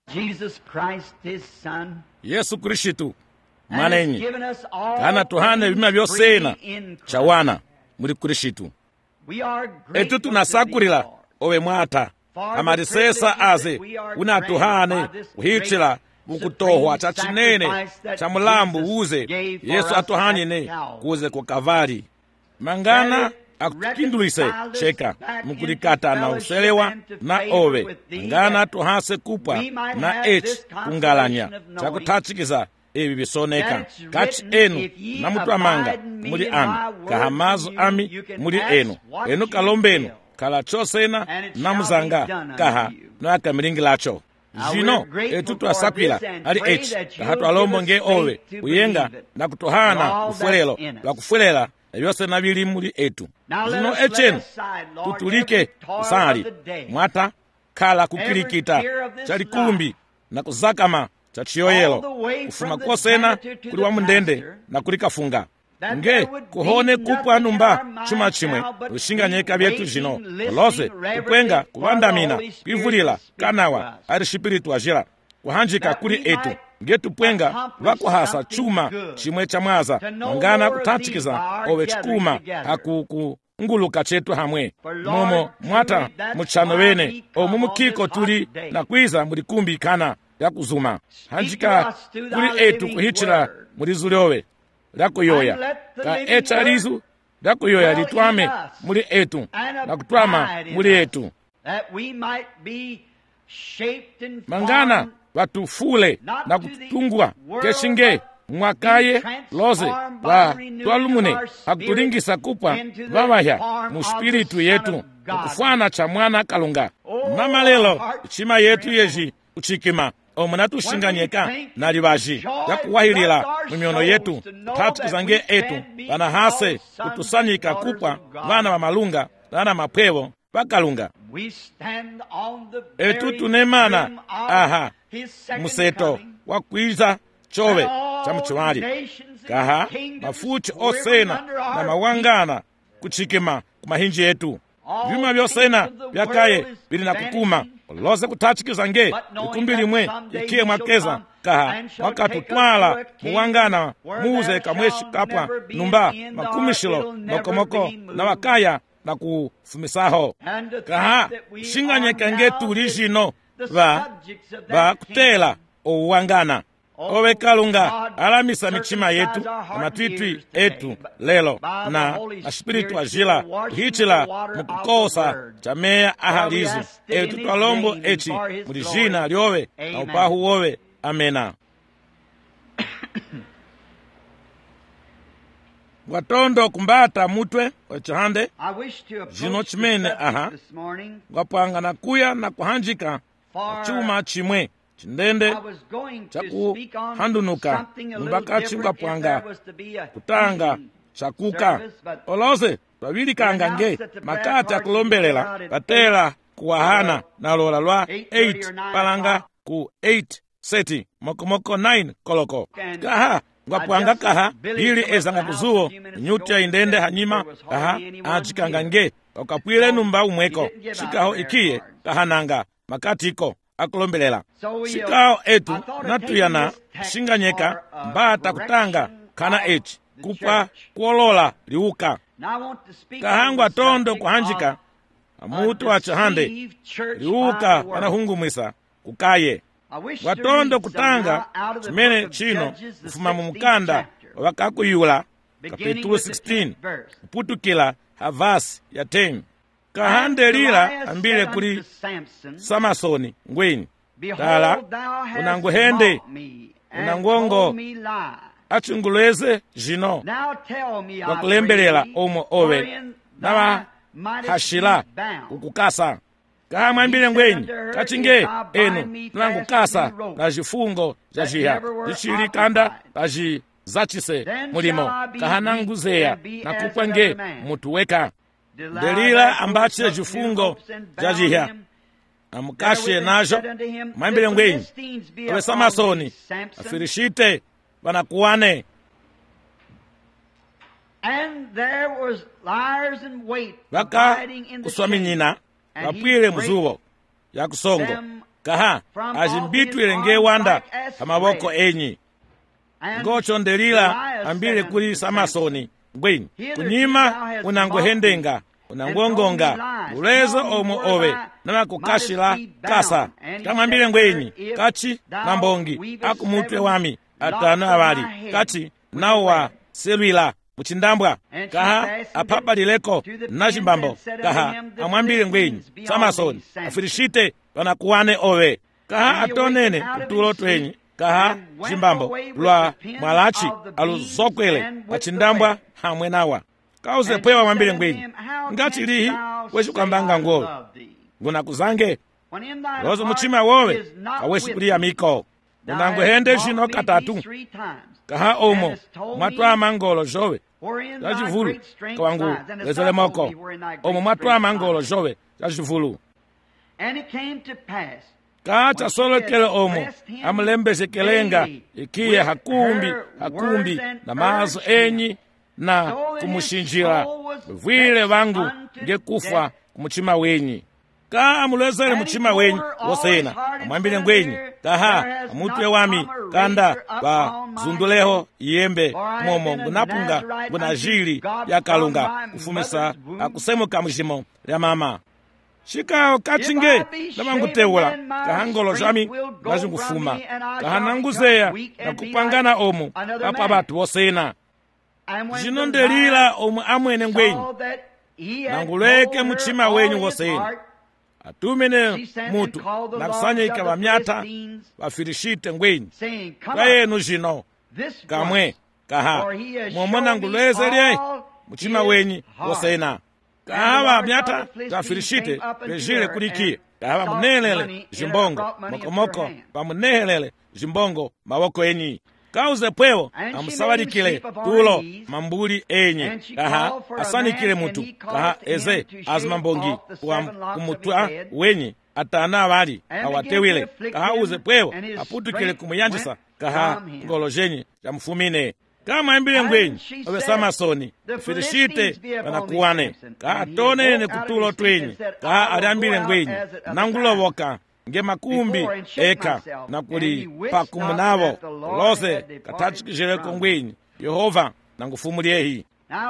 Jesus Christ, his son, Yesu Kristu and has mwanenyi given us all kana tuhane bima things byosena freely in Christ. chawana muri Kristu. We are Etu grateful to thee, tunasakulila Lord, owe mwata for the amarisesa privilege aze that we are unatuhane granted by this kuhichila great mukutohwa cha supreme chinene sacrifice that cha mulambu Jesus uze gave for Yesu us atuhanyine at Calvary. kuze ku Kavari mangana That it akutikindulise reconcile us cheka back mukulikata into na fellowship uselewa and to na favor owe with thee, ngana that tuhase kupwa we might na have echi this kungalanya consolation of knowing chakutachikiza ebi bisoneka that it's kati written, enu if ye na mutu abide amanga in me muli and ami my word kahamazu in you, ami you can muli ask enu what enu you kalombenu will, kala chosena and it na shall be muzanga done unto kaha you. noakamilingilacho Now zino we're grateful etu for twasakwila this and ali pray echi that you'll kahatu give alombo us nge faith owe to kuyenga believe it. na kutohana For all ufwelelo that's in us. lwa kufulela ebyose na bili muli etu Now let zino us lay echenu aside, Lord, tutulike every toil kusali of the day, mwata kala kukilikita every care of this chali kumbi life, na kuzakama cha chiyoyelo all the way kufuma from the kosena janitor to kuli wa the mundende pastor, na kulikafunga that nge there would be kuhone kupwa nothing in numba our minds chuma chimwe now but ushinganyeka be byetu waiting, zino listening olose reverently kupwenga for kuvandamina the Holy Spirit kwivulila to speak kanawa to us, ali shipiritu ajira kuhanjika that kuli we etu might ngetupwenga accomplish vakuhasa something chuma good, chimwe cha mwaza to know mangana more of thee by kutanchikiza our owe gathering chikuma together. hakukunguluka chetu hamwe For Lord, momo mwata truly that's muchano why wene we come omumukiko on this tuli hot day. na kwiza muli kumbi kana lya kuzuma to hanjika us through kuli thy etu living kuhichira word. muli zuliowe lya kuyoya And let the ka living echa word lizu lya kuyoya dwell litwame in us muli etu and na kutwama abide in muli us, etu that we might be shaped and mangana formed vatufule not na to the kutungwa world, keshinge but mwakaye be transformed loze by wa the renewing twalumune of our spirit hakutulingisa kupwa into the vavahya form mu of spiritu the yetu Son of God. ukufana cha mwana kalunga Oh, mama lelo our hearts ichima yetu tremble. yeji uchikima omunatushinganyeka When we think na livaji joy yakuwahilila floods our mumyono souls yetu to know tatukizange that we etu can be vanahase called sons kutusanyika and daughters kupwa of God. vana va malunga vana mapwevo vakalunga We stand on the etu very tunemana rim of aha his second museto coming. wa kwiza chowe And all cha muchiwali nations and kaha kingdoms mafuchi quivering osena under our na mawangana kuchikima kumahinji yetu vyuma vyosena vyakaye vili na kukuma olose kutachikizange likumbi limwe ikiye mwakeza kaha mwakatutwala muwangana muze kamweshi kapwa numba makumishilo mokomoko na wakaya na kufumisaho And to kaha think that we shinganyeka are ngetu now lishino the va subjects of that vakutela ouwangana owe kalunga alamisa God michima yetu circumcise our na heart and matwitwi ears today etu lelo by the na Holy aspiritu Spirit ajila to wash kuhichila the water of the mukukosa word. chameya For we ahalizu ask it in etu his twalombo name and echi for his muli glory. jina lyowe na Amen. upahu wowe amena watondo kumbata mutwe wachihande I wish to approach Zino the chimene, subject aha. this morning, wapanga na kuya na kuhanjika for chuma chimwe chindende I was going to chaku speak on handunuka something a little numbaka different chingwa if pwanga there was to be a kutanga healing chakuka service, but olose twavilikanga nge makati akulombelela patela kuwahana na lola lwa 8 palanga ku 8 seti mokomoko 9 koloko kaha ngwapwanga kaha ili ezanga kuzuwo nyuti ya indende hanyima kaha achikanga nge okapwile numba umweko chikaho ikiye kahananga makatiko akulombelela chikaho etu natuyana shinganyeka mbata kutanga kana echi kupwa kuolola liuka kahangwa tondo kuhanjika amutu achahande liuka panahungumwisa kukaye watondo kutanga chimene chino kufuma mu mukanda wakakuyula kapitulo 16 kuputukila havasi ya 10 kahandelila ambile kuli samasoni ngweni tala unanguhende unangongo achunguleze zino wakulembelela omo owe nawa hashila kukukasa kahamwambile ngwenyi kachinge enu nangukasa na zifungo za ziha zichili kanda zachise mulimo kahananguzeya na kupwange mutu weka delila ambache zifungo za ziha amukashe nazo mwambile ngwenyi owe samasoni afirishite vanakuwane vaka kuswaminyina vapwile muzuwo ya kusongo kaha azimbitwilenge wanda pamaboko enyi ngochondelera ambile kuli Samasoni bwini kunyima unangohendenga unangongonga ulezo omo owe namakukashila kasa kamwambile ngwenyi kachi mambongi akumutwe wami atano awali kachi nawa selwila muchindambwa kaha apabalileko nachimbambo kaha amwambile ngwenyi Samasoni afirishite wanakuwane owe kaha atonene kutulo twenyi kaha chimbambo lwa mwalachi aluzokwele pachindambwa hamwe nawa kauze pwewa mwambile ngwenyi ngati lihi weshi kwambanga ngolo ngunakuzange lozo muchima wowe kaweshi kuliya miko unangohende shino katatu kaha omo mwatwama ngolo jowe zachivulu kawangu lezelemoko omo mwatwama ngolo jowe zachivulu kaha chasolokele omo amulembeshekelenga ikiye hakumbi na mazo enyi na kumushinjira vwile vangu ngekufa kumuchima wenyi kaha amulezele muchima wenyi wosena amwambile ngwenyi kaha amutwe wami kanda zunduleho iyembe momo ngunapunga ngunajili yakalunga kufumisa akusemuka mujimo lya mama shikaho kachinge namangutewula kaha ngolo jami nazingufuma kaha nanguzeya nakupangana omo apa batu wosena zinondelira omwe amwene ngwenyi nanguleke muchima wenyu wosena atumene mutu nakusanyika vamyata vafirishite ngwenyi kayenu zino kamwe kaha momwe nangulezerye muchima wenyi wosena kaha vamyata vafirishite vejile kulikiye kaha vamunelele zimbongo mokomoko vamunehelele zimbongo mawoko enyi kauze pwewo amusawalikile tulo mambuli enyi kaha asanikile mutu kaha eze azimambongi kumutwa wenyi atana awali awatewile kaha uze pwewo aputukile kumuyanjisa kaha ngolo jenyi jamufumine kama ambile ngwenyi owe Samasoni firishite wanakuwane kaha tonene kutulo twenyi kaha aliambile ngwenyi nangulowoka nge makumbi eka na kuli pakumunavo lose katachikizheleko ngwenyi Yehova nangufumulyehi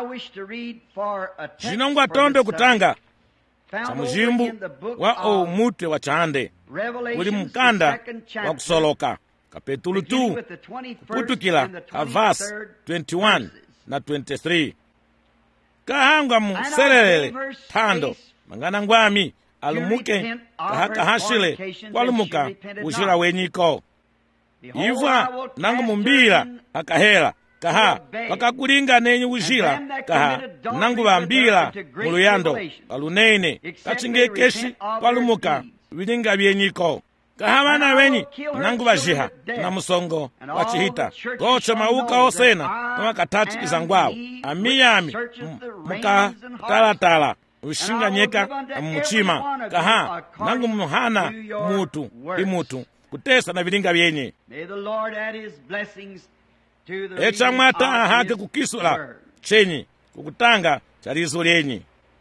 zinongo atondo kutanga cha mujimbu wa omutwe wa chande kuli mkanda wa kusoloka kapetulu 2 kuputukila havasi 21 na 23 kahangwa muselelele thando mangana ngwami alumuke kahakahashile kwalumuka ujira wenyiko iva nangu mumbira akahela kaha pakakulinga nenyi ujira kaha nangu vambira muluyando kalunene kachingekeshi kwalumuka vilinga vyenyiko kaha vana wenyi nangu vajiha na musongo wachihita gocho mauka osena kama katachikisa ngwawo amiyami muka ushinga nyeka mmuchima kaha nangu muhana mutu imutu kutesa na vilinga vyenye echa mwata ahake kukisula chenyi kukutanga chalizo lyenyi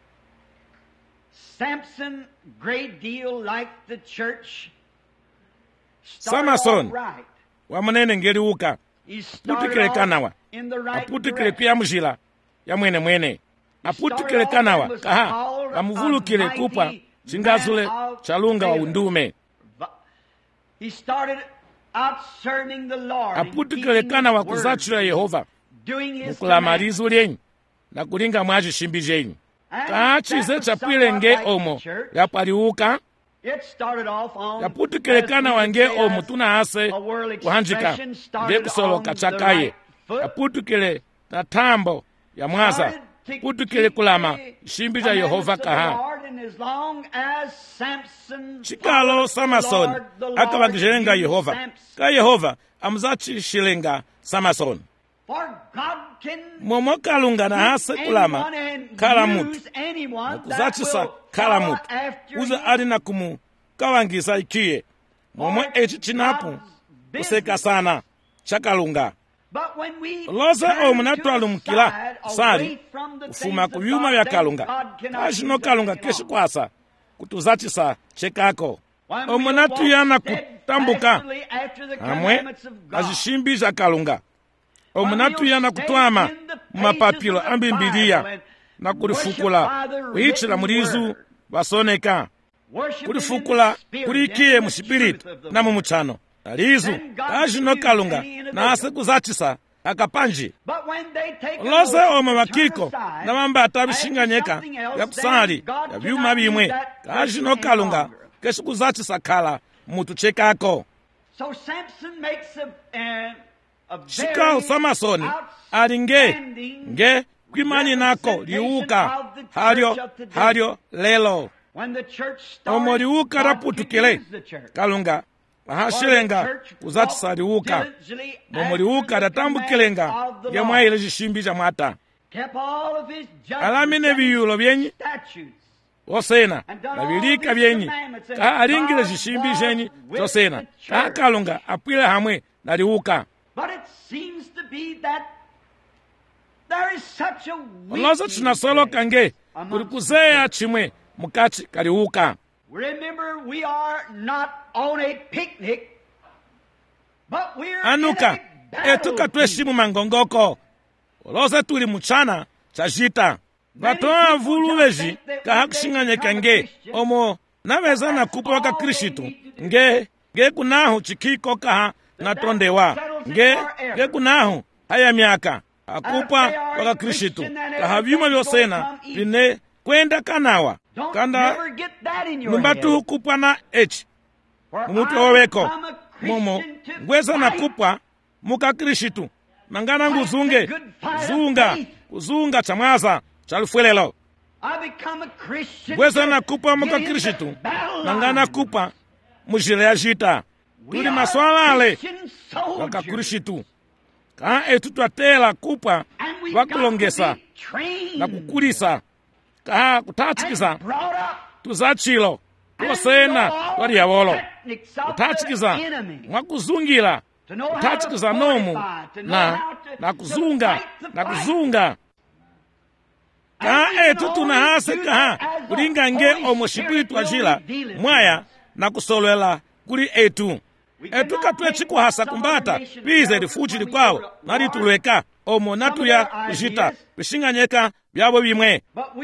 Samasoni wamunene ngeliuka aputikile kanawa aputikile kuyamujila ya mwene aputikile kanawa kaha amuvulukile kupwa chingazule chalunga wa undume aputikile kanawa kuzachila Yehova mukulamalizo lyenyi na kulinga mwaji shimbi jenyi kaha chize chapwile nge omo yapaliuka yaputikile kanawa nge omo tuna ase kuhanjika nge kusoloka chakaye aputikile na tambo ya mwaza putukile kulama shimbi ja Yehova kaha chikalo Samasoni akavangijelenga Yehova ka Yehova amuzachishilenga Samasoni momo kalungana hase kulama kala mutu nakuzacisa kala mutu uza ali na kumu kawangisa ikiye momo echi chinapu kuseka sana chakalunga loze omunatwalumukila sali ufuma kuvyuma vya kalunga ashino kalunga keshi kwasa kutuzacisa chekako omwe natuyana kutambuka amwe azishimbi za Kalunga, omwe natuyana kutwama mumapapilo ambimbiliya na kulifukula kuyichira mulizu basoneka, kulifukula kulikiye mu spiritu na mu muchano alizu kajino Kalunga nase kuzachisa akapanji lose omwe makiko na mambata bishinganyeka ya kusali ya byuma bimwe kajino Kalunga keshi kuzachisa khala mutu chekako. Shikao Samasoni ali nge kwimani nako liuka halyo lelo omwe liuka raputukile Kalunga ahashilenga kuzachisa liuka momwe liuka datambukilenga yamwaile zishimbi za mwata alamine biyulo byenyi osena na bilika byenyi ka alingile zishimbi zenyi zosena ka Kalunga apwile hamwe na liuka. Oloza tunasolo kange kuli kuzeya chimwe mukati kaliuka. Anuka etuka tweshimu mangongoko oloza tuli muchana chajita batoa vuluweji kahakushinganyeka nge omo naweza na kupa waka Kristu nge kunahu chikiko kaha natondewa nge kunahu haya miaka akupa waka Kristu kaha vyuma vyosena vine kwenda kanawa kanda numbatu hukupwa na echi mumutu waweko momo ngweza na kupwa muka Kristu nangana nguzunge kuzunga chamwaza chalufwelelo ngweza na kupwa muka Kristu nangana kupwa mujile ya jita tuli maswalale waka Kristu kaa etu twatela kupwa wakulongesa na kukulisa kaa kutachikiza tuzachilo tuosena wali yawolo kutachikiza mwakuzungira kutachikiza nomu na kuzunga kaa etu tunahase kaha kulinga nge omo shipiritu ajila mwaya na kusolwela kuli etu katwe chikuhasa kumbata bize lifuchi likwawo nalitulweka omo natuya kujita bishinganyeka byabo bimwe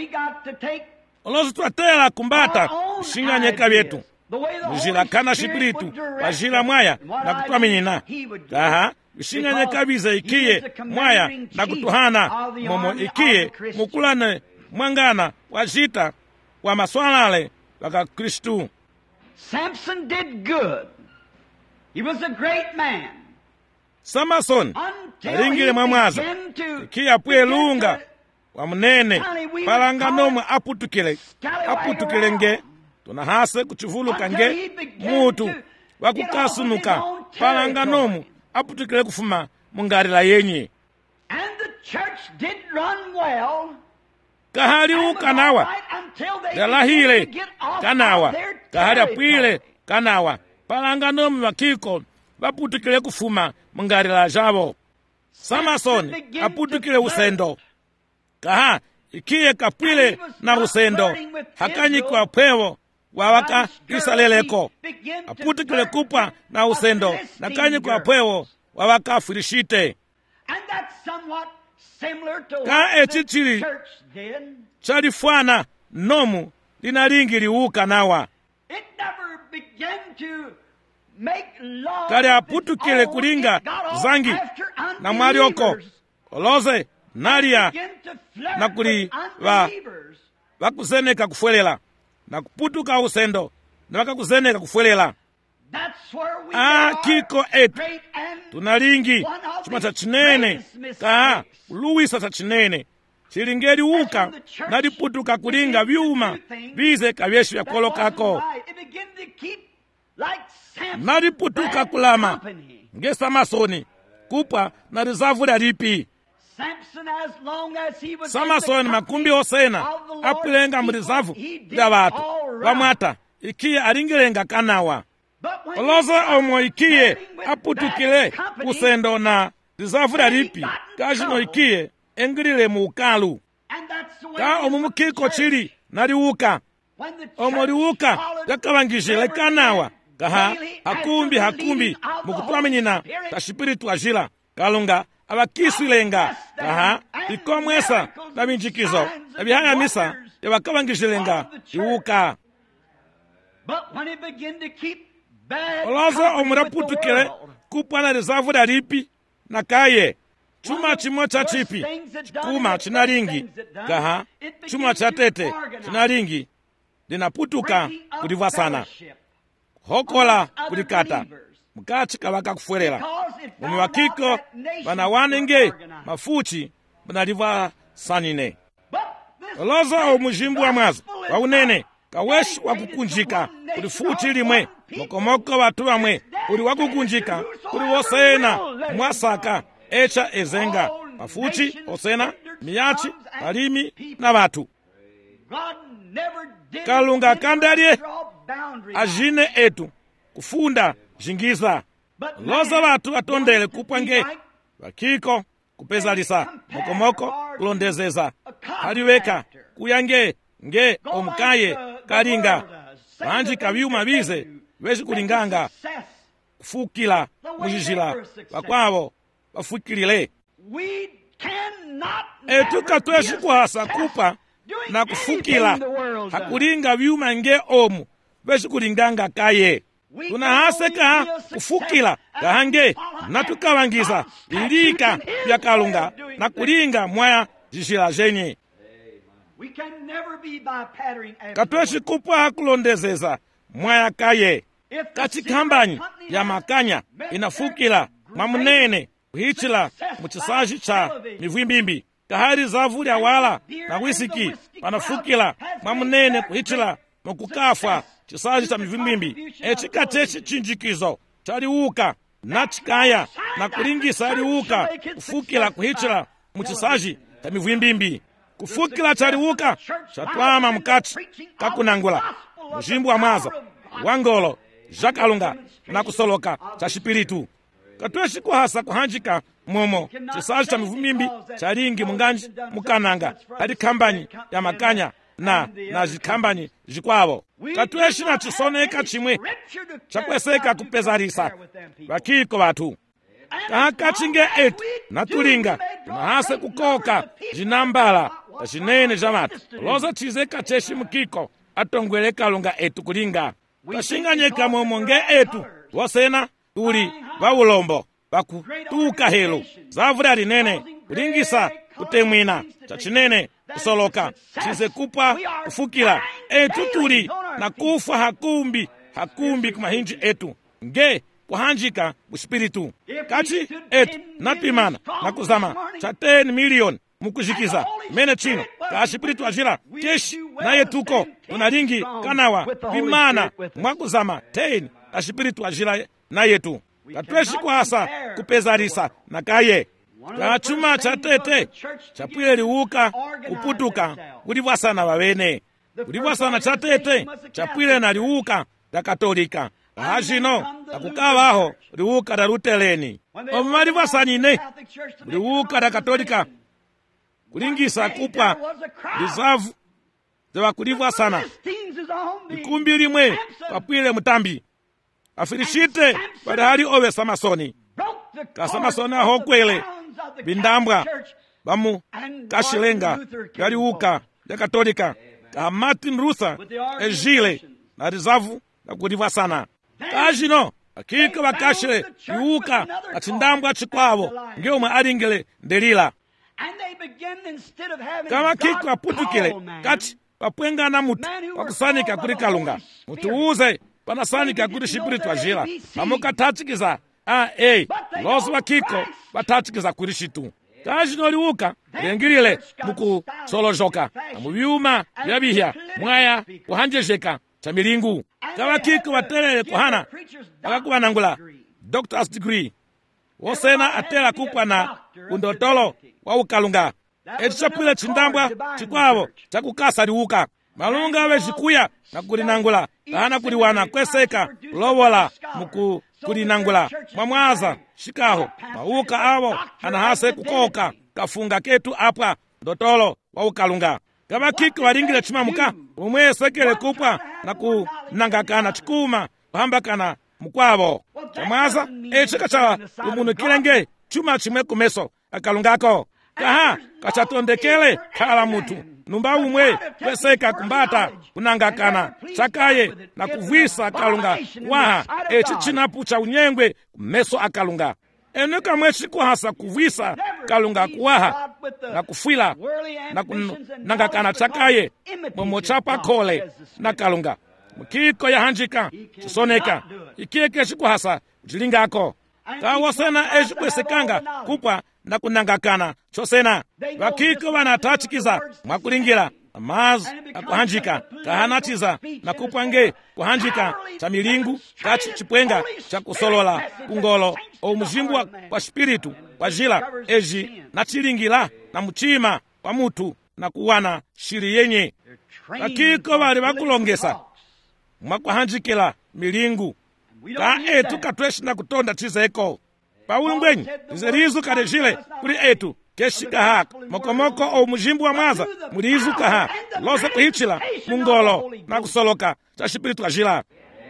olozi twatela kumbata bishinganyeka byetu mujila kana shipiritu wajila mwaya na kutwaminyina kaha bishinganyeka bize ikiye mwaya na kutuhana momo ikiye mukulane mwangana wajita wa maswalale waka Kristu. Samson did good. He was a great man. Samasoni alingile mwamwaza ikiya pwe lunga wa munene palanganomu aputukile nge tunahase kuchivuluka nge mutu wakukasunuka palanganomu aputukile kufuma mungarila yenye kahali ukanawa galahile kanawa kahali apwile kanawa palanganomu wakiko waputukile kufuma mungarila jabo. Samasoni aputukile usendo kaha ikiye kapwile na usendo hakanyi kwa pwewo wawaka isaleleko aputukile kupwa na usendo nakanyi kwa pwewo wawaka firishite ka echichili chalifwana nomu linalingi liuka nawa kali aputukile kulinga zangi na mwalioko oloze nalia na kuli wakuzeneka kufwelela na kuputuka usendo na wakakuzeneka kufwelela kiko etu tunalingi chuma cha chinene kaa uluwisa cha chinene chilingeli uka naliputuka kulinga vyuma bize kavyeshu ya kolokako naliputuka kulama nge Samasoni kupwa na rizavula lipi. Samasoni makumbi osena apwilenga mrizavu lya watu wamwata ikiye alingilenga kanawa oloza omo ikiye aputukile usendo na rizavula lipi kajino ikiye engilile mu ukalu ka omu mukiko chili naliuka omwe liuka lyakavangizile kanawa kaha hakumbi mukutwamenyina ta xipiritu axila kalunga avakiswilenga kaha ikomwesa na minjikizo na bihayamisa yavakavangizilenga liuka oloza omwe raputukile kupwana lizavu lya lipi na kaye chuma chimwe cha chipi chikuma chinalingi kaha chuma cha tete chinalingi linaputuka kulivasana hokola kulikata mukati kavakakufwerera omwe vakiko vana wanenge mafuchi vanalivasanine oloza omujimbu wa mwazo wa unene kaweshi wakukunjika kuli fuchi limwe mokomoko vatu vamwe kuli wakukunjika kuli wosena mwasaka echa ezenga mafuchi osena miyachi palimi na vatu kalunga kandalye ajine etu kufunda jingiza loza vatu vatondele kupwange vakiko kupezalisa mokomoko kulondezeza haliweka kuyange nge omukaye kalinga vanji kavyuma bize vezi kulinganga kufukila mujijila vakwavo vafukilile etu katweshi kuhasa kupa na kufukila hakulinga vyuma nge omu vezi kulinganga kaye tunahaseka kufukila kahange natukavangiza ilika vya kalunga na kulinga mwaya jijila jenye katweshi kupa hakulondezeza mwaya kaye kachikambanyi ya makanya inafukila mwamunene kuhichila muchisaji cha mivwimbimbi kahari zavu lya wala na wisiki panafukila mwamunene kuhichila mukukafwa chisaji cha mivwimbimbi echikatechi chinjikizo chaliuka na chikaya na kulingisa liuka kufukila kuhichila muchisaji cha mivwimbimbi kufukila chaliuka chatwama mukati kakunangula mujimbu wa mwaza wangolo jakalunga na kusoloka cha xipiritu katweshi kuhasa kuhanjika momo chisaji cha mivumimbi chalingi munganji mukananga ali khambanyi ya makanya na zikhambanyi zikwavo katweshi na chisoneka chimwe chakweseka kupezalisa vakiko vatu kahakachinge etu natulinga tunahase kukoka zinambala ta cinene za vatu loza chize kacheshi mukiko atongwele kalunga etu kulinga tashinganyeka momo nge etu wosena tuli vaulombo vakutuka helu zavula linene kulingisa kutemwina cha chinene kusoloka chize kupa kufukila etu tuli na kufa hakumbi kumahinji etu nge kuhanjika muspiritu kati etu napimana na kuzama cha 10 milioni mukujikiza mene chino ka spiritu ajira keshi naye tuko tunalingi kanawa pimana mwakuzama 10 ka spiritu ajira naye tu katweshi kuhasa kupezalisa na kaye ka chuma cha tete chapwile liuka kuputuka kulivwasana vavene kulivwasana cha tete chapwile na liuka la katolika ahajino akukavaho liuka la luteleni omumalivwasanine liuka la katolika kulingisa kupa lizavu zevakulivwasana ikumbi limwe papwile mutambi afirishite padahali ove samasoni kasamasoni ahokwele bindambwa bamu kashilenga lyaliuka lya katolika ka Martin Luther ejile na lizavu lakulivwasana kajino akika vakashile liuka atindambwa chikwavo ngeomwe alingile ndelila kama kiko aputukile kati papwengana mutu pakusanika kuli kalunga mutu uze panasanika kuli xipiritu ajila pamukathachikiza losi vakiko vathachikiza kuli xitu kajino liuka lengilile mukusolojoka na muvyuma vyavihya mwaya kuhanjezeka cha milingu kavakiko vatelele kuhana akakuvanangula doctor's degree wosena atela kupwa na undotolo wa ukalunga eci chapwile chindambwa chikwavo chakukasa liuka malunga ave zikuya na kulinangula kahana kuliwana kweseka kulowola kulinangula mwamwaza shikaho mauka avo anahase kukoka kafunga ketu apwa ndotolo wa ukalunga kavakiko valingile chimamuka umwe sekele kupwa na kunangakana chikuma kuhambakana mukwavo chamwaza echikacha lumunukilenge chuma chimwe kumeso akalungako kaha kachatondekele khala mutu numba umwe kweseka kumbata kunangakana chakaye na kuvwisa akalunga waha echi chinapu cha unyengwe kumeso akalunga ene kamwe chikuhasa kuvwisa kalunga kuwaha na kufwila na kunangakana chakaye momochapa kole na kalunga mukiko yahanjika chisoneka ikike chikuhasa uchilingako kawosena echikwesekanga kupwa na kunangakana chosena vakiko vanatachikiza mwakulingira amazu akuhanjika kahanatiza na kupwange kuhanjika cha milingu kachi chipwenga cha kusolola kungolo omuzimbu kwa spiritu kwa jila eji na chilingila na muchima kwa mutu na kuwana shiri yenye vakiko vali vakulongesa mwakuhanjikila milingu ka etu katweshi na kutonda chizeko paulungwenyi izerizu kadejile kuli etu keshikaha mokomoko omuzimbu wa mwaza mulizukaha lose kuhichila mungolo na kusoloka cha spiritu ajila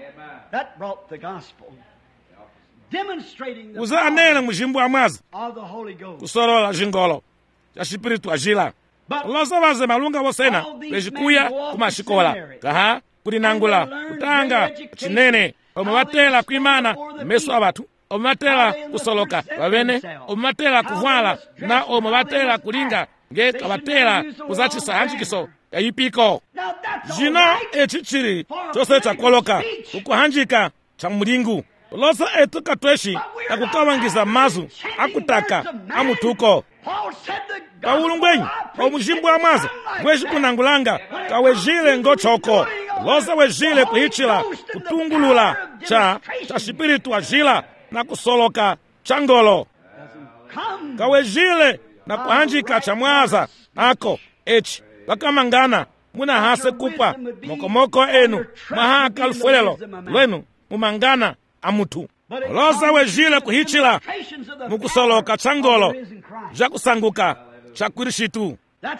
uza anele muzimbu wa mwaza kusolola jingolo cha spiritu ajila lose vaze malunga wosena lejikuya kumashikola kaha kulinangula kutanga chinene omubatela kwimana meso abatu omubatela kusoloka babene omubatela kuvwala na omubatela kulinga nge kabatela kuzachisa hanjikiso yayipiko jino echichiri chose chakoloka ukuhanjika cha mulingu losa etu katweshi na kukawangiza mazu akutaka amutuko paulungwenyi omuzimbu wa mwaza gweshi kunangulanga kawejile ngochoko losa wejile kuhichila kutungulula cha spiritu ajila na kusoloka changolo kawejile na kuhanjika cha mwaza ako echi vakamangana muna hase kupwa mokomoko enu maha kalufwelelo lwenu mumangana amutu losa wejile kuhichila mukusoloka changolo jakusanguka cha Kristu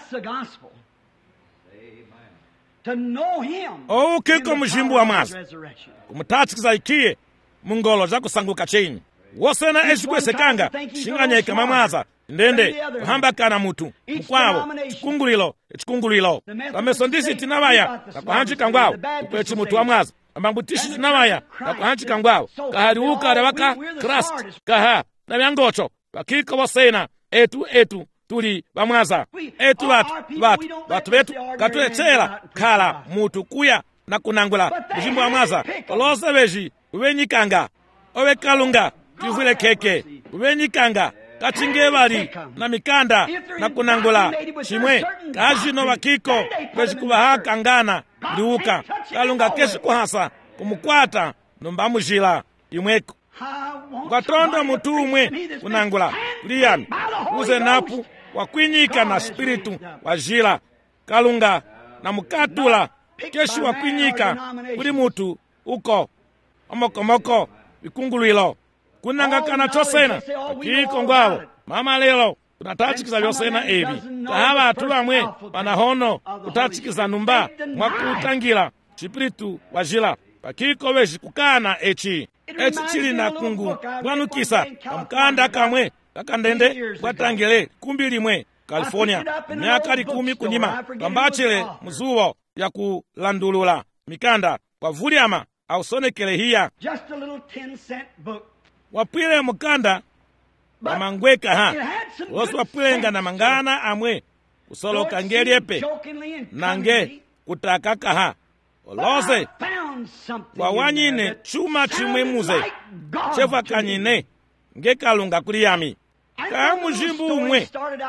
oukiko muzimbu wa mwaza kumutachikiza ikiye mungolo jakusanguka chenyi wosena echikwesekanga chinganyeka mamwaza ndende kuhambakana mutu mukwavo chikungulilo pamesondisi tinavaya na kuhanjika ngwawo ukwechi mutu wa mwaza ambangutishi tinavaya na kuhanjika ngwawo kahaliuka lewaka Kristu kaha na vyangocho vakiko wosena etu tuli vamwaza etu vatu vetu katulecela khala mutu kuya na kunangula muzimbu wa mwaza olose veji uvenyikanga ovekalunga tivwile keke uvenyikanga kachinge vali na mikanda na kunangula chimwe kajino vakiko vejikuvahakangana liuka kalunga keshi kuhasa kumukwata numba mujila imweko ngatondo mutu umwe kunangula liyani uze napu wakwinyika na spiritu wajila kalunga na mukatula keshi wakwinyika kuli mutu uko omokomoko vikungulwilo kunangakana chosena akiko ngwawo mama lelo kunatachikiza vyosena evi kaha vatu vamwe vanahono kutachikiza numba mwakutangira spiritu wajila pakiko veji kukana echi chili na kungu bwanukisa pamukanda kamwe kakandende bwatangile kumbi limwe California myaka 10 kunyima pambachile muzuwo ya kulandulula mikanda wavulyama ausonekele hiya wapwile mukanda pamangweka ha wosi wapwilenga na mangana amwe kusoloka ngelyepe nange kutakaka ha olose wawanyine chuma chimwe muze chevakanyine ngekalunga kuliyami ka muzimbu umwe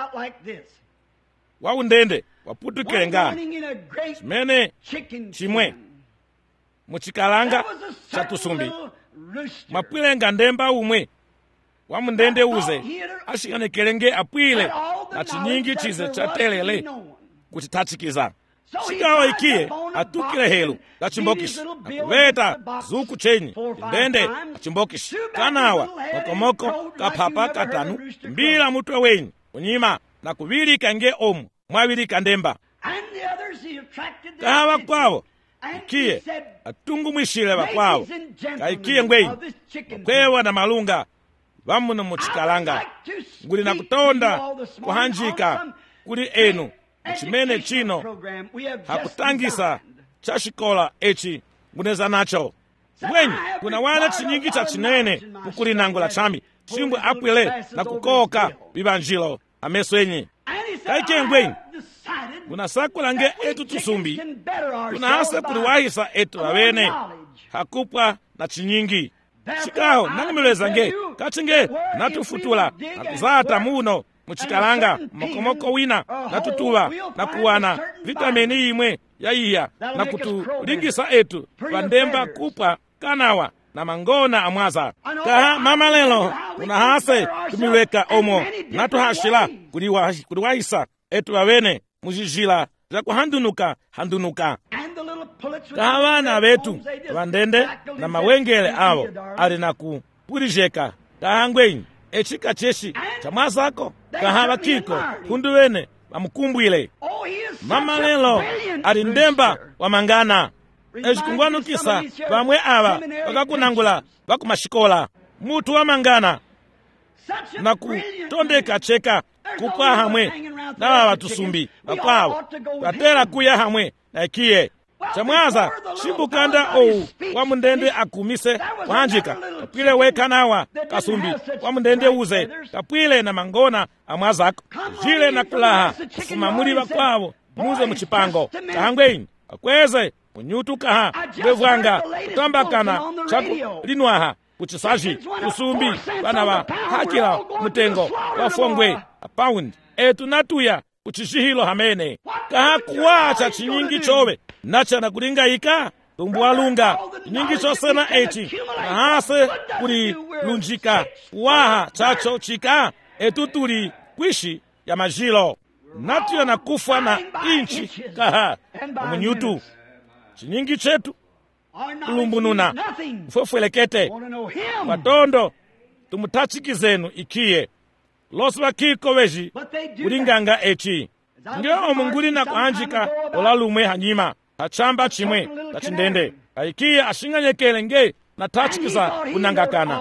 waundende waputukile nga chimene chimwe muchikalanga cha tusumbi mwapwilenga ndemba umwe wamundende uze ashikanekele apwile na chinyingi chize chatelele kuchitachikiza chigawo ikiye atukile helu la chimbokishi akuveta zuku chenyi ndende achimbokishi kanawa mokomoko kapapa katanu mbila mutwe wenyi unyima na kuvilika nge omu mwawilika ndemba kaha bakwawo ikiye atungumwishile bakwawo kaikiye ngwenyi okwewa na malunga vamuno muchikalanga nguli na kutonda kuhanjika kuli enu chimene chino hakutangisa cha xikola eci nguneza nacho ngwenyi kuna wana chinyingi cha chinene mukuli nango la chami chimbwe apwile na kukoka bibanjilo ameso enyi kaikiye ngwenyi kuna sakulange etu tusumbi kuna hasa kuliwahisa etu wawene hakupwa na chinyingi chikaho nangumilezange kachinge natufutula nakuzata muno muchikalanga mokomoko wina natutuwa nakuwana vitamini imwe yaiya na kutulingisa etu pandemba kupwa kanawa na mangona amwaza kaha mama lelo kuna hase tumiweka omo natuhashila kuliwahisa etu wawene muzijila za kuhandunuka kaha vana vetu vandende na mawengele awo ali na kupulijeka kaha ngwenyi echika cheshi cha mwazako kaha vakiko kundu wene vamukumbwile mama lelo ali ndemba wa mangana ecikungwanukisa vamwe ava vakakunangula vakumashikola mutu wa mangana na kutondeka cheka kupwa hamwe nawa vatusumbi vakwawo vatera kuya hamwe na ikiye chamwaza chimbukanda owu wa mundende akumise kuhanjika kapwile wekanawa kasumbi wa mundende uze kapwile na mangona amwazako jile na kulaha kufuma muli vakwawo muze muchipango kahangwenyi akweze munyutu kaha bwevwanga kutambakana chaku linwaha kuchisaji kusumbi vana va hakila mutengo wafongwe apaundi etu natuya kuchishihilo hamene kaha kuwacha chinyingi chowe nacha na kulingayika tumbuwalunga chinyingi chosena eci na hase kuli lunjika kuwaha chacho chika etu tuli kwishi ya majilo natuya na kufa na inchi kaha omunyutu chinyingi chetu kulumbununa ufwefwelekete watondo tumutachikizenu ikiye losi vakiko veji kulinganga eci ndio omunguli na kuhanjika olalumwe hanyima hachamba chimwe tachindende aikiye ashinganyekele nge na tachikiza kunangakana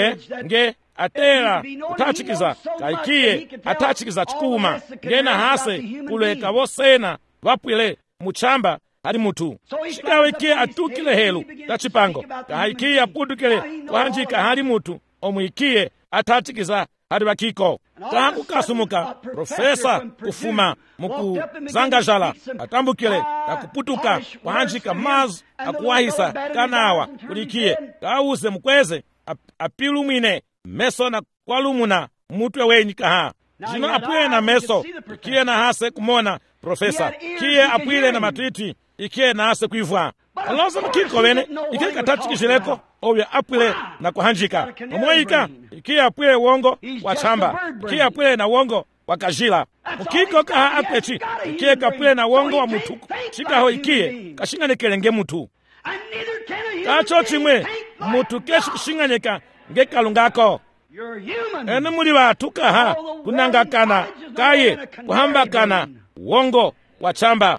nge atera kutachikiza kaikiye atachikiza chikuma nge na hase kuleka vosena vapwile muchamba hali mutu shikawekiye atukile helu tachipango kahaikiye apudukile kuhanjika hali mutu omwikiye atachikiza hali vakiko kahakukasumuka profesa kufuma mukuzangajala atambukile na kuputuka kuhanjika mazu akuwahisa kanawa kulikiye kauze mukweze apilumwine meso na kwalumuna mutwe wenyi kaha jino apwile na meso ikiye na hase kumona profesa kiye apwile na matiti ikiye na hase kuivwa aloza mukiko wene ikiye katachikishileko ovya apwile na kuhanjika omweyika ikiye apwile wongo wa chamba ikiye apwile na wongo wa kajila mukiko kaha apwechi ikiye kapwile na wongo wa mutuku chikaho ikiye kashinganyekele nge mutu kacho chimwe mutu keshi kushinganyeka nge kalungako ene muli vatu kaha kunangakana kaye kuhambakana wongo wa chamba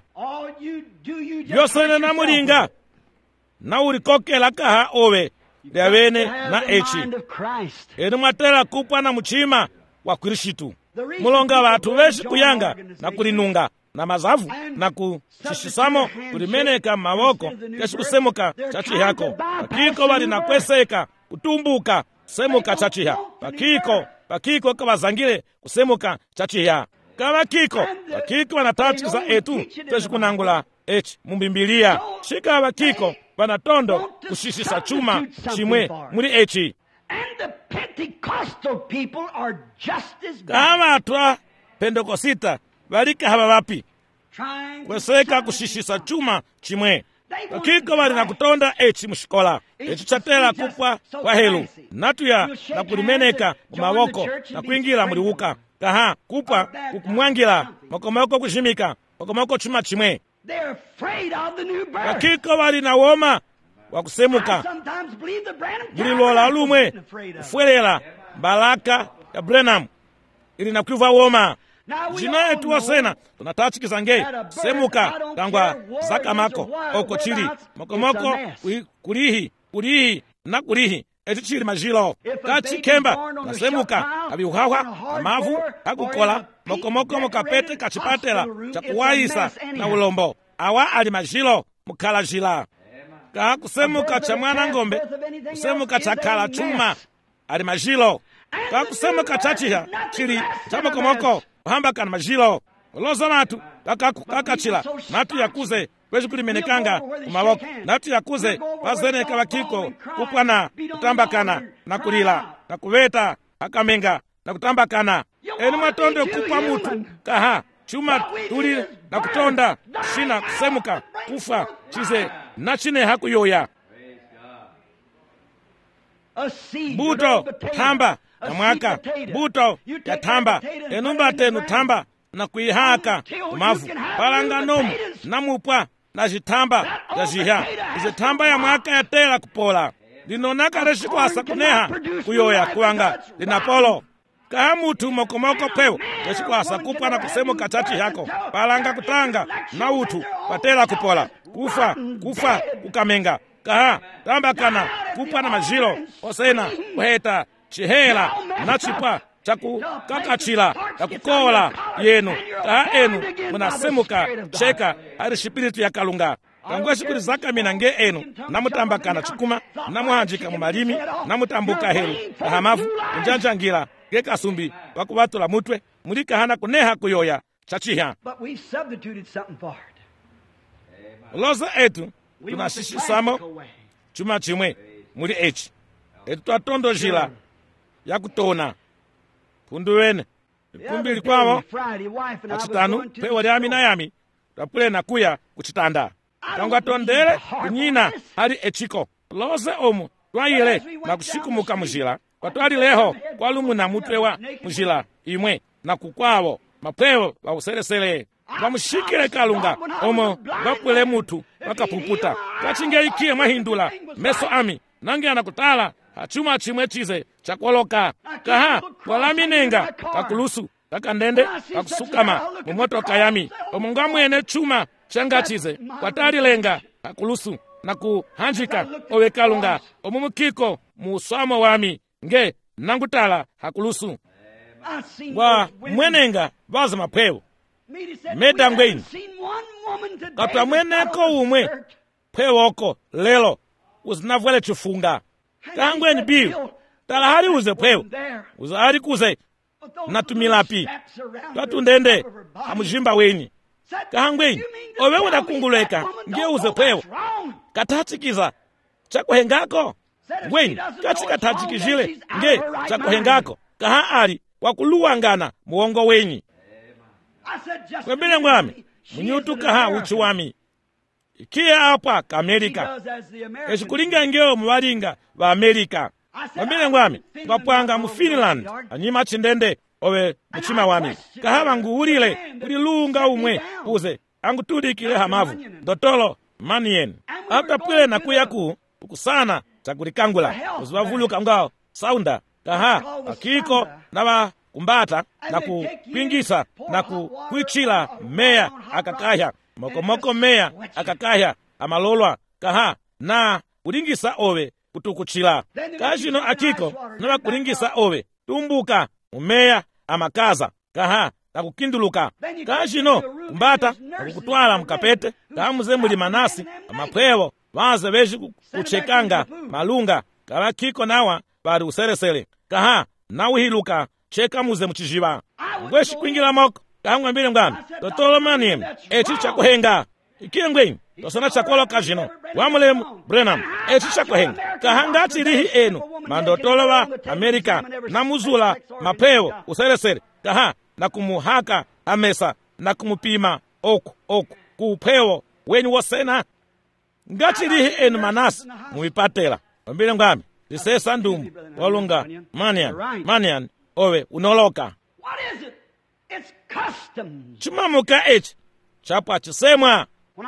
vyosene na mulinga na ulikokela kaha owe lyavene na eci ene mwatela kupwa na muchima wa Kristu mulonga vatu veshi kuyanga na kulinunga na mazavu na kushishisamo kulimeneka mavoko keshi kusemuka chachihako pakiko vali na kweseka kutumbuka kusemuka chachiha pakiko kavazangile kusemuka chachiha kavakiko vanatachikiza etu teshi kunangula eci mumbimbilia shika vakiko vanatondo kushishisa chuma chimwe muli eci kaha vatu a pendekosita valikaha vapi kweseka kushishisa chuma chimwe vakiko vali na kutonda eci muxikola eci chatela kupwa kwa helu natuya na kulimeneka mumavoko na kuingila muliwuka kaha kupwa kukumwangila mokomoko kushimika mokomoko chuma chimwe vakiko vali na woma wa kusemuka mulilola lumwe kufwelela mbalaka ya Branham ili na kuiva woma jinaye tuwosena tunatachikiza nge semuka kangwa zakamako oko chili mokomoko kulihi na kulihi eti chili majilo kachikemba nasemuka kabiuhawa amavu kakukola mokomoko mukapete kachipatela chakuwaisa na ulombo awa ali majilo mukala jila kakusemuka cha mwana ngombe kusemuka cha kala chuma ali majilo kakusemuka cha chiha chili cha mokomoko hambaka na majilo loza matu kakachila natu yakuze wezi kulimenekanga kumaboko natu yakuze vazeneka vakiko kupwana kutambakana na kulila na kuveta akamenga na kutambakana eni matondo kupwa mutu kaha chuma tuli na kutonda shina kusemuka kufa chize na chine hakuyoya buto tamba na mwaka buto ya tamba enumba tenu tamba na kuihaka kumavu palanganomu na mupwa na jitamba ya jiha izitamba ya mwaka ya tela kupola linonaka reshikwasa kuneha kuyoya kuanga linapolo kaha mutu mokomoko peo reshikwasa kupwa na kusemuka chachi hako palanga kutanga na utu patela kupola kufa kukamenga kaha tambakana kupwa na majilo osena kuheta chihela na chipwa chakukakachila kakukola yenu kaha enu munasemuka cheka ari shipiritu ya kalunga kangwa shikuri zakamina nge enu namutambakana chikuma namuhanjika mu malimi namutambuka helu kahamavu kunjanjangira gekasumbi pakuvatula mutwe muli kahana kuneha kuyoya chachiha loza etu tunashishisamo chuma chimwe muli echi etu twatondojila yakutona pundu wene kumbili kwavo achitanu pewa lyami na yami twapule na kuya kuchitanda kangwa tondele kunyina ali echiko loze omu twayile na kushikumuka mujila kwatwalileho kwalumuna mutwe wa mujila imwe na kukwavo mapwewo vauselesele vamushikile kalunga omo vakwile mutu vakapuputa kachingeikie mahindula meso ami nange anakutala hachuma chimwe chize chakwoloka kaha kwalaminenga kakulusu kakandende kakusukama mumotoka yami omunga mwene chuma changachize kwatalilenga kakulusu na kuhanjika owe kalunga omumukiko muswamo wami nge nangutala hakulusu wa mwenenga vaza mapwewo medangweni katwa mweneko umwe pwewoko lelo uzinavwele chifunga kangweni biyu talahali uze pwewo uzahali kuze natumilapi twatundende amujimba weni kangweni owe udakunguleka nge uze pwewo katachikiza chakuhengako ngweni kachi katachikizile nge chakuhengako kaha ali wakuluwangana muwongo wenyi kwembele mwami munyutu kaha uchi wami ikiye apa ka Amerika eshikulinga ngeo mubalinga ba Amerika kwembele mwami twapwanga mu Finland anyima chindende owe muchima wami kahaba nguulile ulilunga umwe uze angutudikile hamavu dotolo manien atapwele na kuyaku ukusana chakulikangula uzivavuluka ngao saunda kaha akiko na kumbata na kukwingisa na kukwichila meya akakaya mokomoko meya akakaya amalolwa kaha na kulingisa owe kutukuchila kashino akiko na bakulingisa owe tumbuka umeya amakaza kaha na kukinduluka kashino kumbata na kukutwala mkapete kamuze muli manasi amapwewo vaze veji kuchekanga malunga kalakiko nawa bali uselesele kaha nawuhiluka cheka muze muchijiba ngweshi kwingila moko kamwambile ngami totolo maniem echi chakuhenga ikiye ngweni tosana chakolo kajino wamulemu Brenham echi chakuhenga kahangati lihi enu mandotolo wa Amerika namuzula mapeo uselesele kaha na kumuhaka amesa na kumupima oku kuupewo weni wosena ngati lihi enu manasi muipatela wambile ngami lisesa ndumbu walunga manian owe unoloka chimamuka echi chapwa chisemwa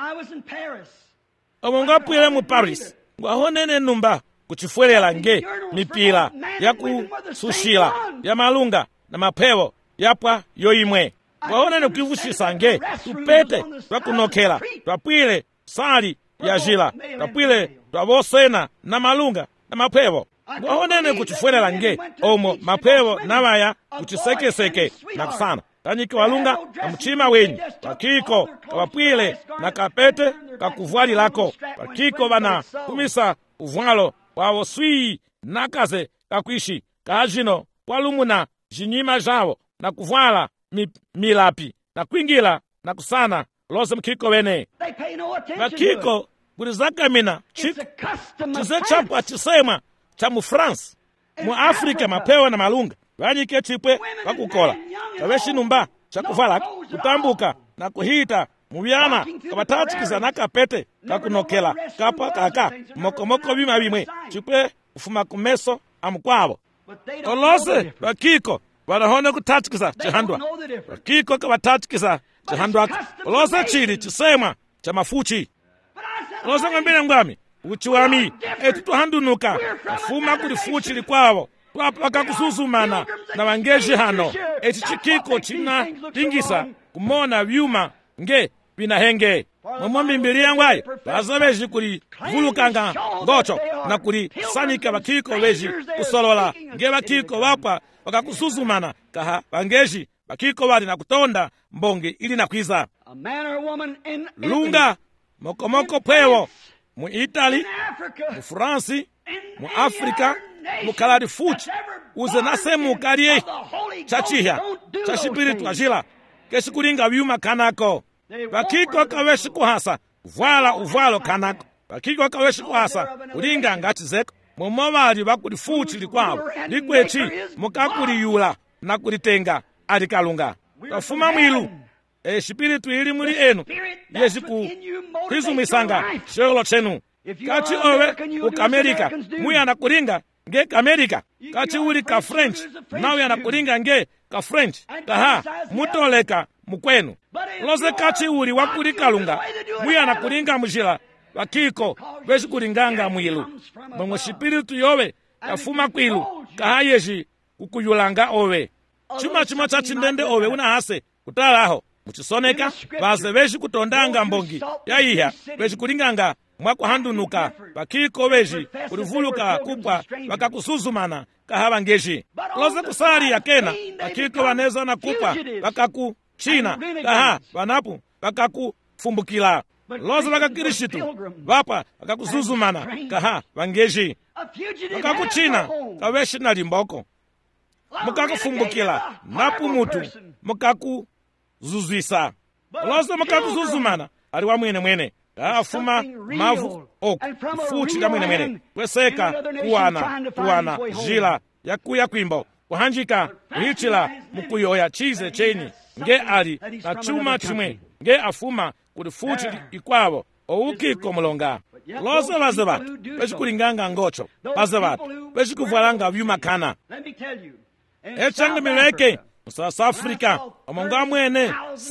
omongapwile mu Paris ngwahonene numba kuchifwelela nge mipila ya kusushila ya malunga na mapewo yapwa yoimwe waonene kuivushisa nge tupete twakunokela twapwile sali ya jila twapwile twavosena na malunga na maphevo waonene kuchifwelela nge omo maphevo navaya kuchisekeseke na kusana kanyiki walunga na mchima wenyu pakiko kawapwile na kapete kakuvwalilako pakiko vana kumisa uvwalo wawo swii nakaze kakwishi kaajino kwalumuna zinyima zawo na kuvwala milapi na kwingila na kusana lose mkiko wene makiko kulizakamina chiko chizechapwa chisemwa cha mu France mu Afrika mapewa na malunga vanyike chipwe pakukola kaveshinumba chakuvala kutambuka na kuhita muvyana kavatatikiza na kapete kakunokela kapa kaka mokomoko vima vimwe chipwe kufuma kumeso amukwavo olose vakiko vanahone kutatikiza chihandwa vakiko kavatatikiza chihandwaka olose chili chisemwa cha mafuchi olose ng'ambile ngwami uchi wami tuhandunuka kufuma kuli fuchi likwavo twapaka kusuzumana na vangeji hano eci chikiko china tingisa kumona vyuma nge vinahenge momwambimbiliya ngwayo vaza veji kuli vulukanga ngocho na kuli sanika vakiko veji kusolola nge vakiko vapwa vakakusuzumana kaha vangeji vakiko vali na kutonda mbonge ili na kwiza lunga mokomoko pwewo mu Itali mu Fransi mu Afrika mukalali fuchi uze nasemu kaliye chachiha chashipiritu ajila keshikulinga vyuma kanako vakiko kaweshi kuhasa uvwala uvwalo kanako vakiko kaweshi kuhasa kulinga ngati zeko momovali vakuli fuchi likwavo likwechi mukakuliyula na kulitenga alikalunga kafuma mwilu espiritu ili muli enu yeziku kwizumisanga shelo chenu kati owe ukamerika muya na kulinga nge kamerika kati uli ka French nawe anakulinga nge ka French kaha mutoleka mukwenu loze kati uli wakulikalunga muya anakulinga mujila vakiko vezi kulinganga mwilu momwe spiritu yowe kafuma kwilu kaha yeji kukuyulanga owe chima chachindende owe unahase kutalaho muchisoneka vaze veji kutondanga mbongi yaiha veji kulinganga mwakuhandunuka vakiko veji kulivuluka kupwa vakakusuzumana kahava ngeji loze kusali yakena vakiko vaneza na kupwa vakakuchina kaha vanapu vakakufumbukila loze vakakirisitu vapa vakakusuzumana kaha vangeji vakakuchina kaveshi na limboko mukakufumbukila napu mutu mukakuzuzwisa loze mukakuzuzumana ali wa mwene afuma mavu oku fuchi la mwene kweseka kuwana jila yakuya kwimbo kuhanjika kuhichila mukuyoya chize cheni nge ali na chuma chimwe nge afuma kuli fuchi ikwavo oukiko mulonga loze vaze vatu vechikulinganga ngocho vaze vatu vechikuvwalanga vyuma kana echange mileke South Africa omonga mwene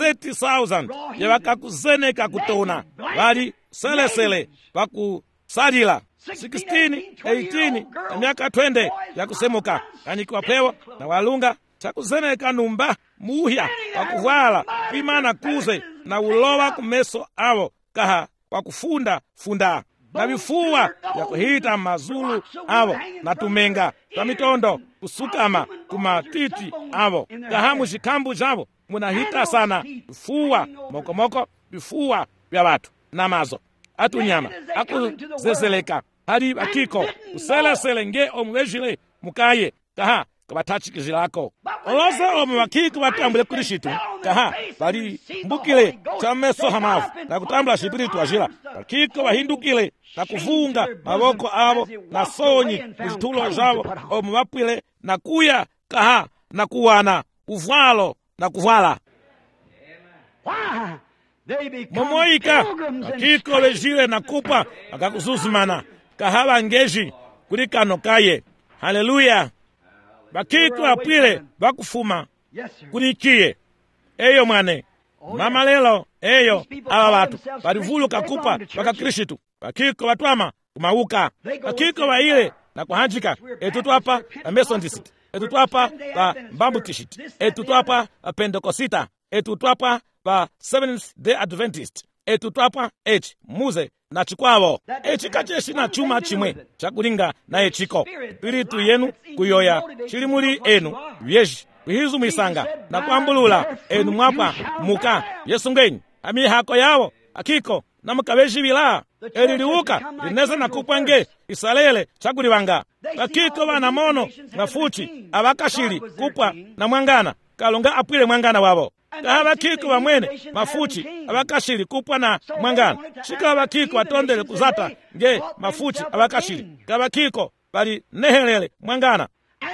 30,000 yavakakuzeneka kutona vali selesele vakusalila 16 18 na miaka 20 yakusemuka kanyikiwa pewa na walunga chakuzeneka numba muhya wakuvwala kwimana kuze na ulowa kumeso avo kaha wakufunda na vifuwa yakuhita mazulu avo na tumenga twa mitondo kusukama kumatiti avo kahamu xikambu javo munahita sana vifuwa mokomoko vifuwa vya vatu na mazo atunyama akuzezeleka hali vakiko kuselesele nge omuvejile mukaye kaha kavatachikizilako olose omu vakiko vatambule kulishitu kaha vali mbukile cha meso hamavu na kutambula shipiritu ajila vakiko vahindukile na kuvunga mavoko avo na sonyi kuzitulo zavo omu vapwile na kuya kaha na kuwana uvwalo na kuvwala momoyika vakiko vejile na kupa vakakuzuzumana kaha vangeji kuli kano kaye haleluya vakiko apwile vakufuma kulikiye eyo mwane mama lelo eyo ava vatu valivuluka kupa vakakristu vakiko vatwama kumauka vakiko vaile na kuhanjika etutwapa va Methodist etutwapa va Baptist etutwapa va Pendekosita etutwapa pa Seventh Day Adventist, etutwapa eci muze na chikwavo ecika cesi na chuma chimwe chakulinga naye chiko spiritu yenu kuyoya chili muli enu vyeji kuhizumwisanga na kuambulula enu mwapa muka yesungeni amihako yawo akiko na mukavejivila eliliuka lineza na kupwange isalele chakulivanga akiko vana mono na fuchi avakashili kupwa na mwangana kalonga apwile mwangana wavo kaha vakiko vamwene mafuchi avakashili kupwa na mwangana shika vakiko vatondele kuzata nge mafuchi avakashili kavakiko vali nehelele mwangana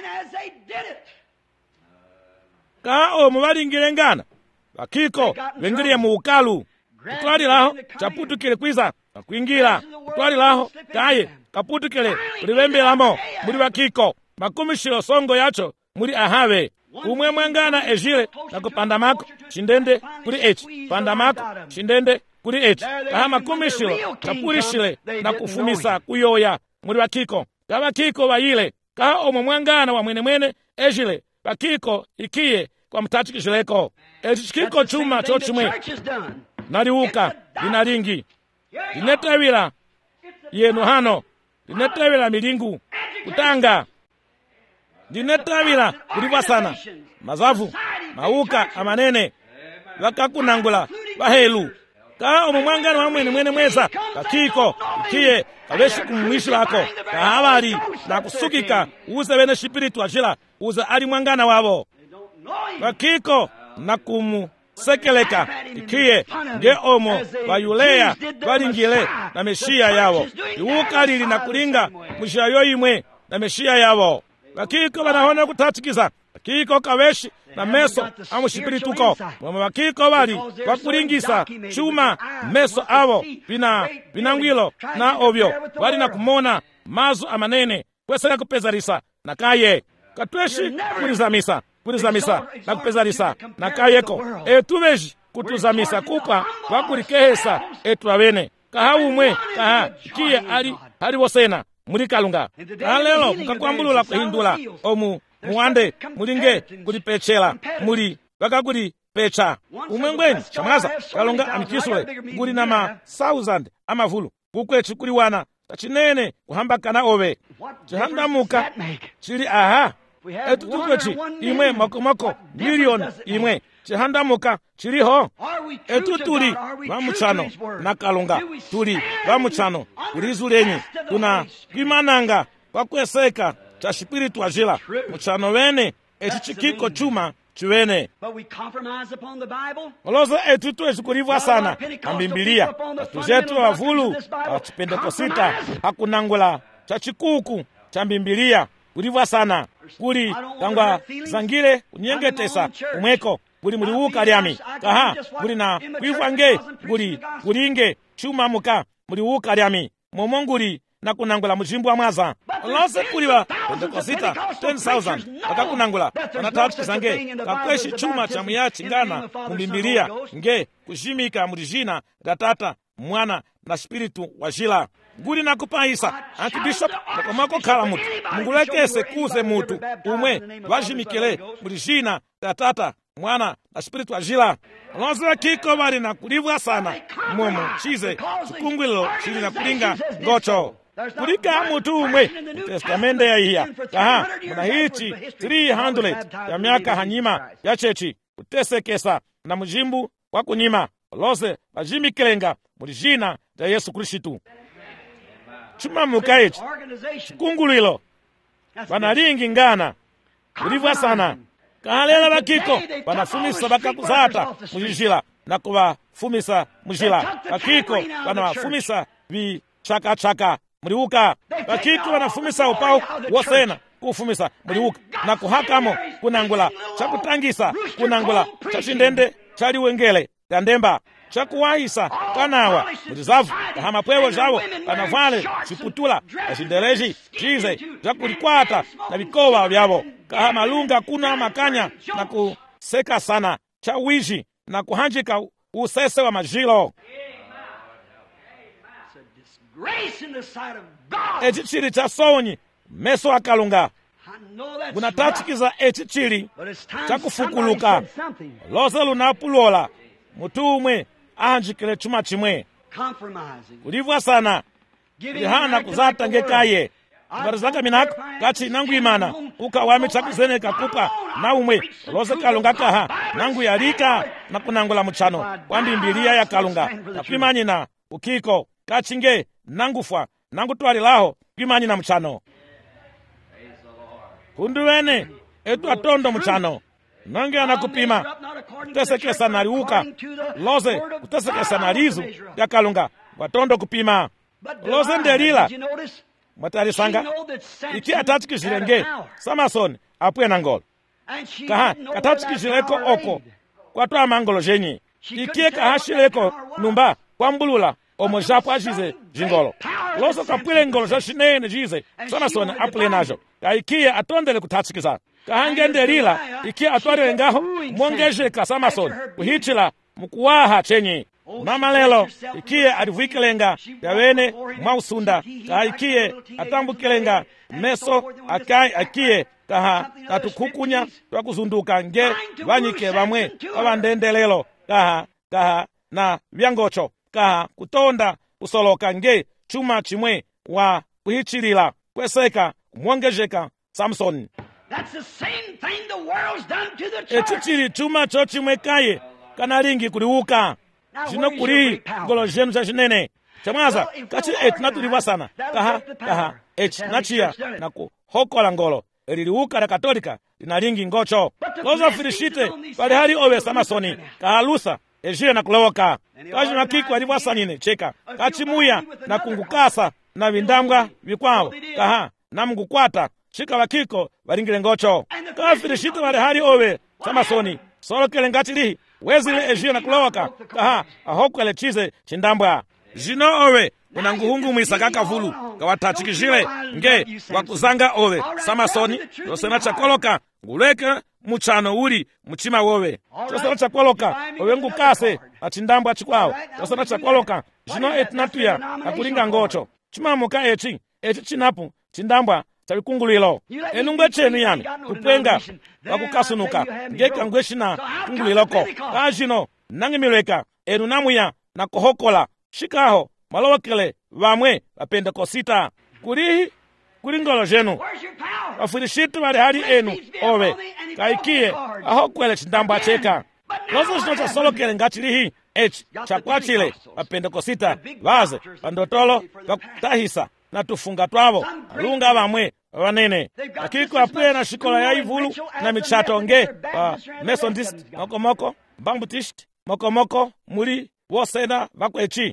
kaha omu valingilengana vakiko vengiliye mu ukalu kutwalilaho chaputukile kwiza nakwingira kutwalilaho kaye kaputukile kulivembelamo muli vakiko makumishilo songo yacho muli ahave umwe mwangana ejile na kupandamako chindende kuli echi pandamako chindende kuli echi kaha makumishilo chapulishile na kufumisa kuyoya muli vakiko kaha vakiko vayile kaha omwe mwangana wa mwenemwene ejile vakiko ikiye kwa mtachikishileko echi chikiko chuma chochimwe naliuka linalingi linetewila yenu hano linetewila milingu kutanga linetewila kulivasana mazavu mauka amanene vakakunangula vahelu kaha omu mwangana wa mwene mweza kakiko ikiye kaveshi kumwishi lako kahavali na kusukika uze vene shipiritu ajila uze ali mwangana wavo kakiko na kumu sekeleka ikiye nge omo vayuleya valingile na meshiya yawo iwuka lili na kulinga mwishiya yoyimwe na meshiya yawo vakiko vanahona kutatikiza vakiko kaveshi na meso amushipirituko momwe vakiko vali vakulingisa chuma meso avo vinangwilo na ovyo vali na kumona mazu amanene kweseka kupezarisa na kaye katweshi kulizamisa na kupezarisa na kayeko etuveji kutuzamisa kupwa vakulikehesa etu avene kaha umwe kaha ikiye ali wosena muli kalunga kaha lelo mukakwambulula kuhindula omu muwande mulinge kulipechela muli vakakulipecha umwe ngweni chamwaza kalunga amikisule kuli na ma 1000 amavulu kukwechi kuliwana tachinene kuhambakana ove chihandamuka chili aha etutukwechi imwe mokomoko miliyoni imwe chihandamuka chiliho etu tuli vamuchano na kalunga tuli vamuchano kulizulenyi tuna kwimananga kwakweseka cha shipiritu ajila muchano vene eti chikiko chuma chiwene oloza etu tuwezi kulivwa sana ambimbilia atuzetu wavulu achipendekosita hakunangula cha chikuku cha mbimbilia kulivwa sana kuli tangwa zangile kunyengetesa umweko kuli muliuka lyami kaha kuli na kwivwange kulinge chuma muka muliuka lyami momonguli na kunangula mujimbu wa mwaza lose kuliwa pendekosita 10,000 akakunangula anatatukizange kakweshi chuma cha muya chingana kumbimbilia nge kujimika mulijina datata mwana na spiritu wa jila nguli na kupahisa antibishop mokomoko khala mutu mungulekese kuze mutu umwe vajimikile mulijina datata mwana na spiritu wa jila lonse kiko vali na kulivwa sana momo chize chikungwilo chili na kulinga ngocho kulika mutu umwe testamende ya iya kaha muna hichi 300 ya miaka hanyima ya chechi kutesekesa na mujimbu wa kunyima lose vajimikilenga mulijina ja Yesu Kristu chuma mukaichi chikungulilo vanalingi ngana kulivwa sana kahalela vakiko vanafumisa vakakuzata mujila na kuvafumisa mujila vakiko vanavafumisa vichakachaka muliuka vakiko vanafumisa upau wosena kufumisa muliuka na kuhakamo kunangula chakutangisa kunangula chachindende chaliwengele kandemba chakuwahisa kanawa mulizavu kahamapwewo zavo kanavale chiputula kachindeleji chize chakulikwata na vikova vyavo kahamalunga kuna makanya na kuseka sana chawishi na kuhanjika usese wa majilo echi chili cha sonyi meso akalunga munatachikiza eci chili chakufukuluka lose lunapulola mutu umwe ahanjikile chuma chimwe kulivwa sana kulihana kuzatangekaye kubarizaka minako kachi nangu imana uka wami chakuzeneka kupa na umwe lose kalunga kaha nangu yalika na kunangula muchano kwandi mbilia ya kalunga na kwimanyi na ukiko kachinge nangufwa nangu twali laho kwimanyi na muchano kundu wene etu atondo muchano nange anakupima kutesekesa naliuka lose kutesekesa nalizu ya kalunga watondo kupima lose ndelila matalisanga iki atachikishilenge Samson apwe na ngolo kaha katachikishileko oko kwatwa mangolo jenyi ikie kahashileko numba kwambulula omojapo ajize jingolo loso kapwile ngolo jashinene jize Samson apwe najo kaikie atondele kutachikiza kahangendelila ikie atwale ngaho mwongejeka Samson kuhichila mukuwaha chenyi mama lelo ikie alivuikelenga yawene mwausunda kaikie atambukelenga meso akie kaha katukukunya twakuzunduka nge vanyike vamwe avandendelelo kaha na vyangocho kaha kutonda kusoloka nge chuma chimwe wa kuhichilila kweseka kumwongejeka Samson echichili chuma cho chimwe kaye kanalingi kuliuka zino kuli ngolo zenu za chinene chamwaza kachi natuliwa sana kaha nachiya na kuhokola ngolo eliliuka la katolika linalingi ngocho loza filishite pali hali owe Samasoni kahalusa ejile na kulowoka kaji makiko aliwasanine cheka kachimuya na kungukasa na vindambwa vikwawo kaha na mngukwata chika wakiko walingile ngocho kaha filishite pali hali owe Samasoni solokele ngatilihi wezile ejile na kulowoka kaha ahokwele chize chindambwa zino owe unanguhungu mwisaka vulu kawatachikijile nge wakuzanga owe Samasoni yosena chakoloka nguleke muchano uli muchima wowe yosena chakoloka owe ngukase achindambwa chikwawo yosena chakoloka zino etinatuya akulinga ngocho chimamuka echi chinapu chindambwa chavikungulilo enungwe chenu yami kupwenga wakukasunuka ngeka ngweshina kunguliloko kajino nangimileka enu namuya na kohokola shikaho malowekele vamwe vapendekosita kuli ngolo zenu vafilishiti vali hali enu owe kaikiye ahokwele chindambwa cheka lozo zino chasolokele ngachilihi echi chakwachile vapendekosita vaze pandotolo vakutahisa na tufunga twavo alunga vamwe vanene akiko apwe na shikola ya ivulu na michato nge Methodist mokomoko Baptist mokomoko muli wosena vakwechi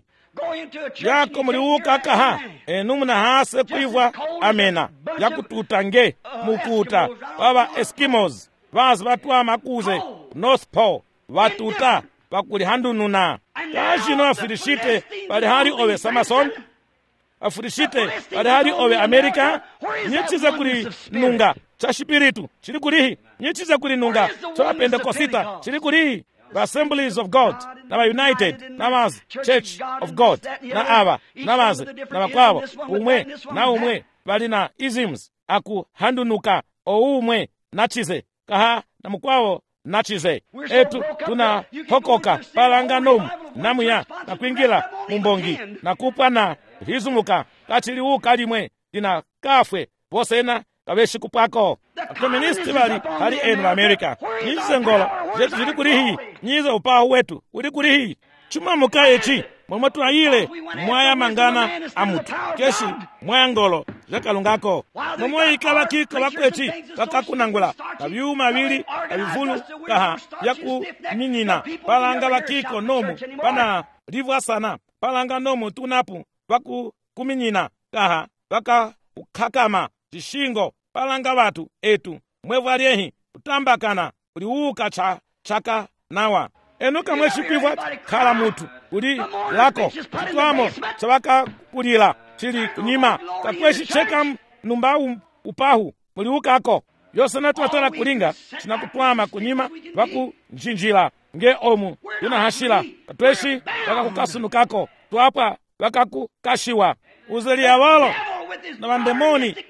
yako muliuka kaha enumuna hase kuivwa amena yakututa nge mukuta vava Eskimos vazi vatwa makuze North Pole vatuta vakulihandununa kashino afilishite pali hali owe Samson afurishite pali hali owe Amerika nyechiza kuli nunga cha shipiritu chili kulihi nyechiza kuli nunga cha Pendekosita chili kulihi the Assemblies of God na United na mazi Church of God na ava na mazi na makwavo umwe na umwe vali na isms akuhandunuka oumwe nachize kaha na mkwavo nachize etu tuna hokoka palanga nomu namuya na kuingila mumbongi na kupa na rizumuka kachiliuka limwe lina kafwe vosena kaveshi kupako akomunisti vali hali enu Amerika nyize ngolo zetu zili kulihi nyize upahu wetu uli kulihi chuma muka echi mwemwe tuayile mwaya mangana amutu keshi mwaya ngolo zekalungako mwemwe ikala kiko vakwechi vakakunangula kavyuma vili kavivulu kaha yaku minyina palanga vakiko nomu pana livwa sana palanga nomu tunapu vaku kuminyina kaha vaka ukakama chishingo palanga vatu etu mwevu aliehi utambakana uliuka chaka nawa enuka mweshipivwa khala mutu uli lako chitwamo chavaka kulila chili kunyima kakweshi cheka numba upahu muliukako yose natuwatola kulinga chinakutwama kunyima vaku njinjila nge omu yunahashila katweshi vakakukasunukako twapa vakakukashiwa uzelia walo na vandemoni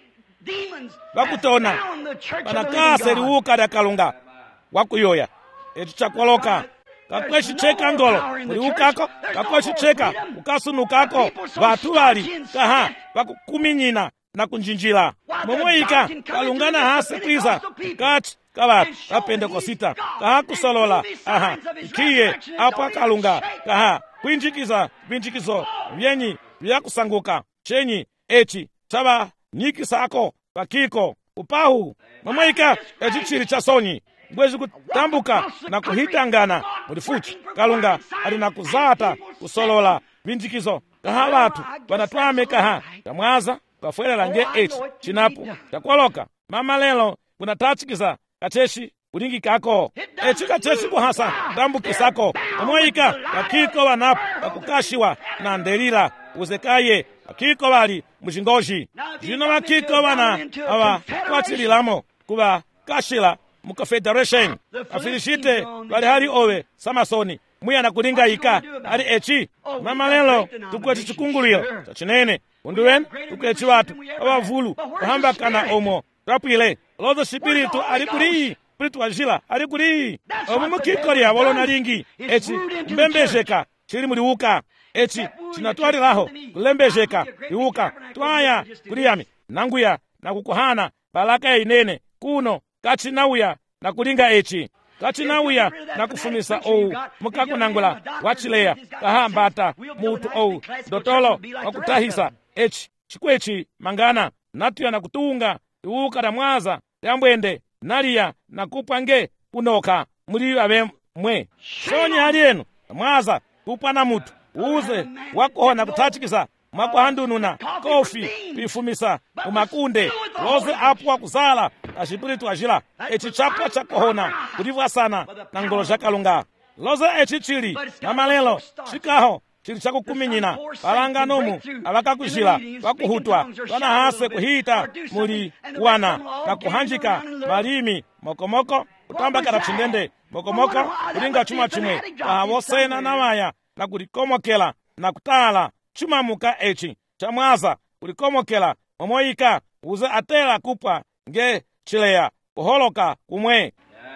vakutona panakasa liwuka lya kalunga wakuyoya eci chakwoloka kakwexiceka ngolo muliwukako kakwexiceka kukasunukako vatu vali kaha vakukuminyina na kunjinjila momweyika kalungana hasi kwiza kati kavatu vapendekosita kaha kusolola aha ikiye apa kalunga kaha kwinjikiza vinjikizo vyenyi vyakusanguka chenyi eci chavanyikisako pakiko upahu momweyika eci cili cha sonyi bwezi kutambuka na kuhitangana mulifuchi kalunga ali na kuzata kusolola vinjikizo kaha vatu vanatwame kaha kamwaza kafwelela nge eci cinapu cakwoloka mama lelo kunatachikiza kacheshi ulingikako eci kacheshi kuhasa tambukisako omweyika kakiko vanapo kakukashiwa na ndelila uzekaye kakiko vali muzingoji zino vakiko vana ava kwatililamo kuva kashila mukafederation afilishite vali hali owe samasoni muyana kulingayika ali eci mama lelo tukweci cikungulilo cacinene undu wene tukweci vatu avavulu kuhambakana omo twapwile lozo sipiritu ali kuliyi piritu wajila ali kuliyi omu mukikolya wolona lingi eci mbembezeka cili muliwuka eci cinatwalilaho kulembezeka liwuka twaya kuliyami nanguya na kukuhana balaka ya inene kuno kacinauya na kulinga eci kacinauya na kufumisa owu mukakunangula wacileya kahambata mutu owu dotolo wakutahisa eci cikweci mangana natuya na kutunga liwuka la mwaza lyambwende naliya na kupwange kunoka muli avemwe sonyi alienu mwaza kupwa na mutu uze wakohona kutachikisa mwakuhandununa kofi kwifumisa umakunde loze apo wakuzala acipiritu ajila eci capwa cakohona kulivwa sana na ngolo ca kalunga loze eci cili mama lelo cikaho cili cakukuminyina palanganomu avakakujila vakuhutwa vanahase kuhita muli kuwana na kuhanjika malimi mokomoko kutambakala cindende mokomoko kulinga cuma cimwe pahavosena na vaya na kulikomokela na kutala cimamuka eci camwaza kulikomokela momweyika uze atela kupwa nge cileya kuholoka kumwe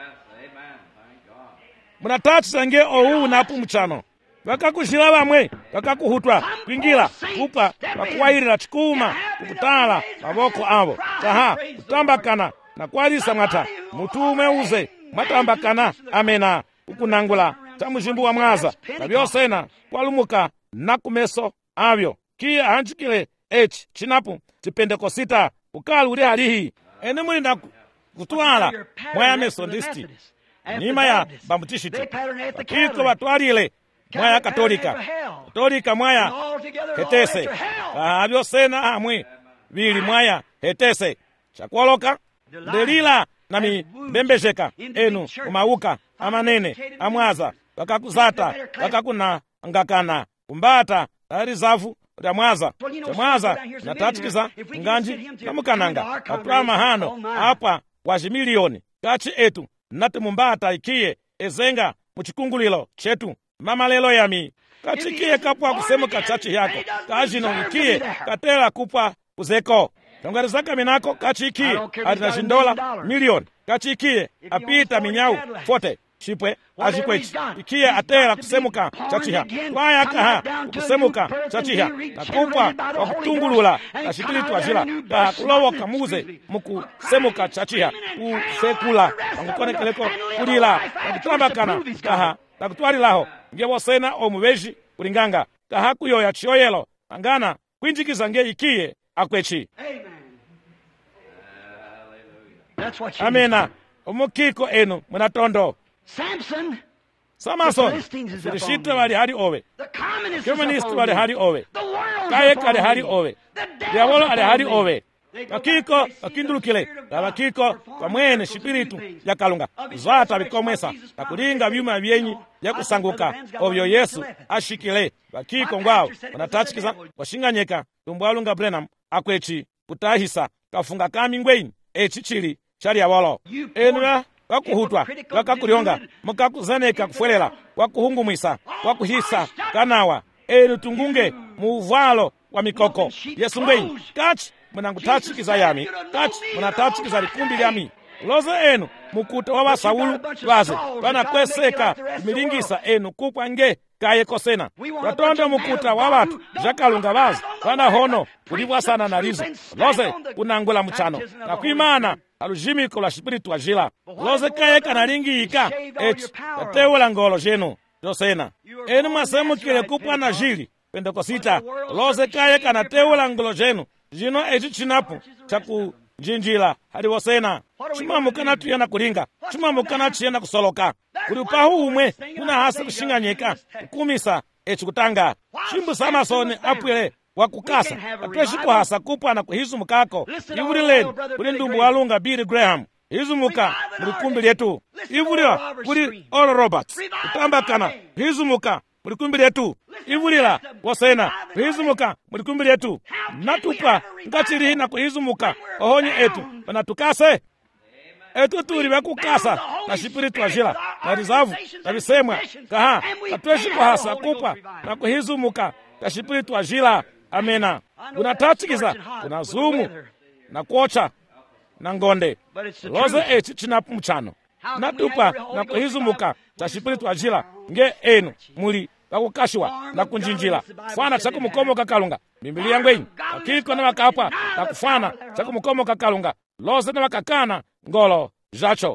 munatachisa nge owu napu mucano vakakujila vamwe vakakuhutwa kwingila kupwa vakuwayilila cikuma kukutala mavoko avo kaha kutambakana na kualisa mwata mutume uze mwatambakana amena ukunangula ca muzimbu wa mwaza na vyosena kwalumuka na kumeso avyo kiye ahanjikile eci cinapu cipendekosita ukali uli halihi ene muli na kutwala mwaya mesodisti nima ya bamutishiti vakiko vatwalile mwaya katolika mwaya hetese avyosena hamwe vili mwaya hetese cakwoloka ndelila na mimbembezeka enu umauka amanene amwaza vakakuzata vakakunangakana kumbata ali zavu lya mwaza camwaza natatikiza nganji namukananga patwa mahano apa wazimiliyoni kaci etu nati mumbata ikiye ezenga mucikungulilo cetu mama lelo yami kacikiye kapwa kusemuka caci yako kajino ikiye katela kupwa kuzeko tongalizaka minako kaci ikiye ali na cindola miliyoni kaci ikiye apita minyau 40 cipwe acikweci ikiye atela kusemuka caciha kwaya kaha kusemuka caciha na kupwa wakutungulula acipilitu acila kaha kulowoka muze mukusemuka caciha kusekula wangukonekeleko kulila nakutambakana kaha nakutwalilaho ngewosena omuveji kulinganga kaha kuyoya ciyoyelo angana kwinjikiza nge ikiye akweci amena omukiko enu munatondo Samson filishite wali hali owe komunisti wali hali owe kayek ali hali owe diabolo ali hali owe kakiko kakindulukile kakiko kamwene shipiritu ya kalunga zata bikomwesa na kulinga vyuma vyenyi vya kusanguka ovyo Yesu ashikile bakiko ngwao wanatachikiza washinganyeka tumbwalunga Branham akweci kutahisa kafunga kami ngweni echichili chali awolo enura wakuhutwa wakakulionga mukakuzaneka kufwelela wakuhungumwisa wakuhisa kanawa enu tungunge muvalo wa mikoko Yesu ngweni kachi munangutachikiza yami kati munatachikiza likumbi lyami loze enu mukuta wa Saulu vaze vanakweseka milingisa enu kupwa nge kaye kosena katonda mukuta wa vatu zvakalunga vaze vana hono kulivwasana na lizo loze kunangula muchano na kuimana alujimiko la spiritu ajila loze kaye kanalingiyika eci kateula ngolo zenu zosena enu mwasemukile kupwa na jili Pentekosita loze kaye kanateula ngolo zenu zino eci chinapu chakunjinjila haliwosena chimamu kana tuyena kulinga chimamu kana chiyena kusoloka kuli upahu umwe kuna hasa kushinganyika kukumisa eci kutanga chimbu Samasoni apwile wakukasa atweshikuhasa kupwa na kuhizumukako ivulileni kuli ndumbu walunga Billy Graham hizumuka mulikumbi lyetu ivuliwa kuli Oral Roberts kutambakana hizumuka mulikumbi lyetu ivulila wosena kuhizumuka mulikumbi lyetu natupa ngachilihi na kuhizumuka ohonye etu panatukase etu tuli vyakukasa na spiritu ajila na rizavu na visemwa kaha katweshikuhasa kupwa na kuhizumuka na spiritu ajila amena kunatachikiza kuna zumu na kuocha na ngonde loze eci chinapu muchano natupa na kuhizumuka cha spiritu ajila nge enu muli vakukashiwa na kunjinjila fana chakumukomoka kalunga Biblia yangu enyi akiko na vakapwa na kufana chakumukomoka kalunga loze na vakakana ngolo zacho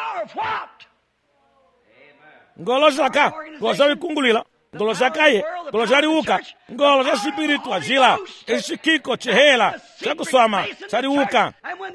ngolo zaka ngolo zavikungulila ngolo zakaye ngolo zaliuka ngolo za spiritu ajila ecikiko chihela chakuswama chaliuka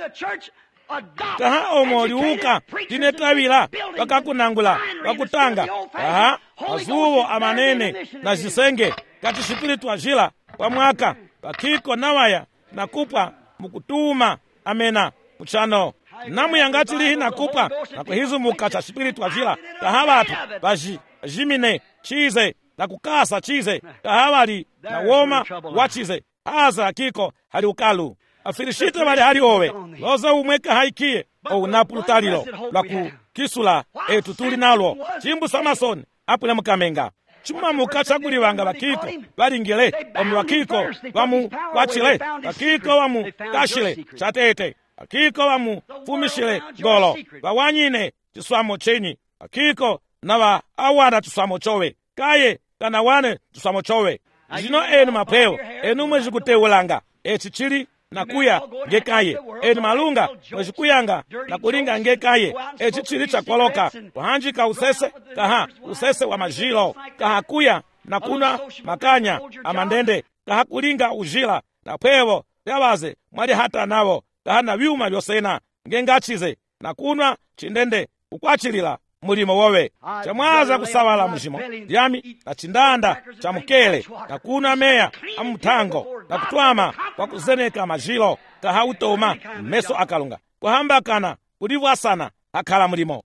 kaha omo liuka linetavila vakakunangula vakutanga aha mazuvo amanene na zisenge kati spiritu ajila pamwaka vakiko nawaya nakupwa mukutuma amena muchano namuyangachilihi nakupwa na kuhizumuka cha spiritu ajila kaha vatu vajimine chize na kukasa chize kaha vali na woma wachize haza akiko hali ukalu afirishite vali hali owe loza umweka haikie ounapulutalilo lwa kukisula etu tuli nalwo chimbu Samasoni apwile mukamenga chimamuka chakulivanga vakiko valingile omi vakiko vamukwachile vakiko vamukashile chatete vakiko vamufumishile ngolo vawanyine chiswamo chenyi vakiko na awana chiswamo chowe kaye kana wane chiswamo chowe zino enu mapeo enu mwezikuteulanga eci chili nakuya ngekaye eni malunga mwezikuyanga na kulinga ngekaye eci chili chakwoloka kuhanjika usese kaha usese wa majilo kaha kuya na kuna makanya amandende kaha kulinga ujila na pevo yavaze mwali hata navo kaha na vyuma vyosena ngengachize na kunwa chindende ukwachilila mulimo wowe chamwaza kusavala mujimo lyami na chindanda cha mukele na kuna meya amutango na kutwama kwa kuzeneka majilo kaha utoma meso akalunga kuhambakana kulivwasana akhala mulimo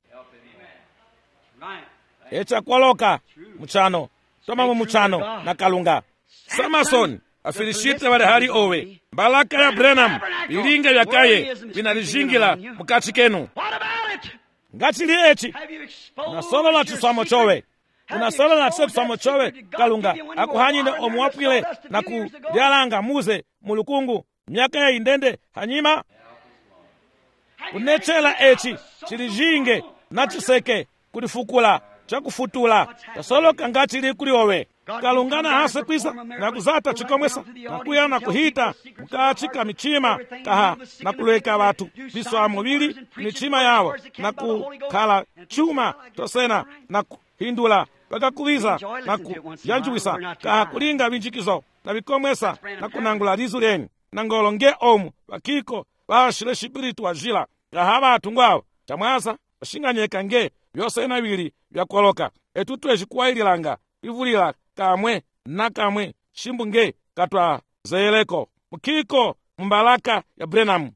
echakwoloka muchano tomamu muchano na kalunga Samasoni afilishite vale hali owe mbalaka ya Branham bilinga vyakaye vinalizingila mukati kenu ngachili eci unasolola chiswamo chowe unasolola chiswamo chowe kalunga akuhanyine omuwapwile na kulyalanga muze mulukungu myaka ya indende hanyima kunechela eci chilijinge na chiseke kulifukula chakufutula kasoloka ngachili kuli owe kalungana hase kwisa na kuzata chikomwesa na kuya na kuhita mukachika michima kaha na kuleka watu viswamo vili michima yawo na kukhala chuma tosena na kuhindula vakakuviza na kuyanjuwisa kaha kulinga vinjikizo na vikomwesa na kunangula lizu lyeni na ngolo nge omu vakiko vashile spiritu ajila kaha vatu ngwawo chamwaza vashinganyeka nge vyosena vili vyakwoloka etutu ecikuwaililanga ivulila kamwe na kamwe shimbu nge katwa zeyeleko mukiko mbalaka ya Branham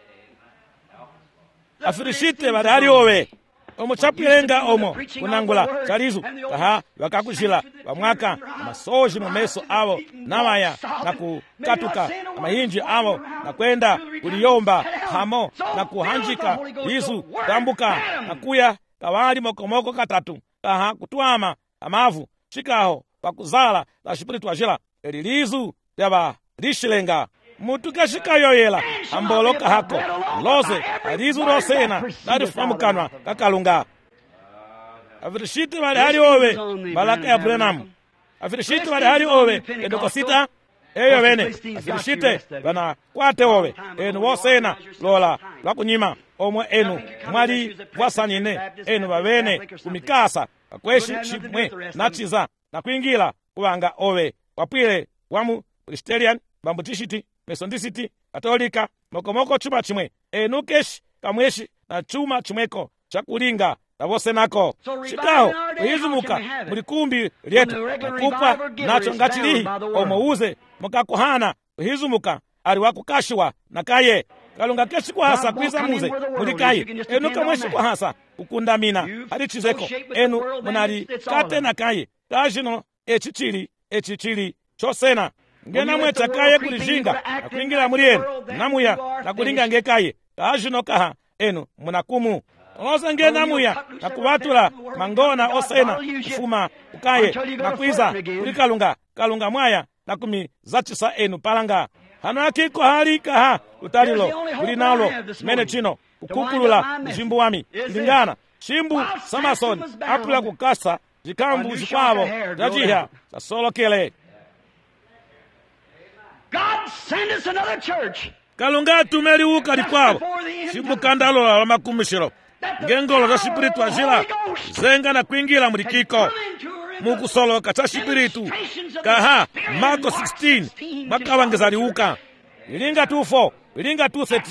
afirishite vali hali owe omuchapilenga omo kunangula chalizu kaha vakakujila vamwaka masoji mumeso avo nawaya na kukatuka amahinji avo na kwenda kuliyomba hamo na kuhanjika lizu tambuka na kuya kawali mokomoko katatu kaha kutwama amavu chikaho pakuzala la spiritu ajila elilizu lyava lishilenga mutu kashikayoyela ambolo kahako lose alizu losena nalifamukanwa kakalunga afirishiti wali hali owe malaka ya Branham afirishiti wali hali owe Pentekosita eyo bene afirishite bana kwate owe enu wosena lola lwakunyima omwe enu mwali bwasanine enu babene kumikasa kakweshi chimwe nachiza nakwingila kubanga owe wapwile wamu Presbyterian Baptist Methodist Katolika mokomoko chuma chimwe enu keshi kamweshi na chuma chimweko chakulinga navosenako chikaho kuizumuka mulikumbi lyetu nakupwa nacho ngachilihi omouze mukakohana kuizumuka ali wakukashiwa nakaye kalunga keshi kwahasa kwizamuze mulikaye enu kamweshi kwahasa kukundamina ali chizeko enu munali kate nakaye kajino echichili chosena ngena mwecha kaye kulijinga nakuingira mulienu namuya nakulinga ngekaye kajino kaha enu munakumu olose ngena muya nakubatula mangona osena kufuma ukaye nakwiza kulikalunga mwaya nakumi zachisa enu palanga hano akiko hali kaha utalilo kulinalo mene chino kukukulula mjimbu wami lingana chimbu Samasoni apula kukasa jikambu jikwavo jajiha sasolokele God send us another church. Kalunga tumeliuka likwavo chimbu kandalola la makumishiro ngengolo za shipiritu ajila zenga na kuingira mulikiko mukusoloka cha shipiritu kaha Marko 16 makawangeza liuka ilinga 24 ilinga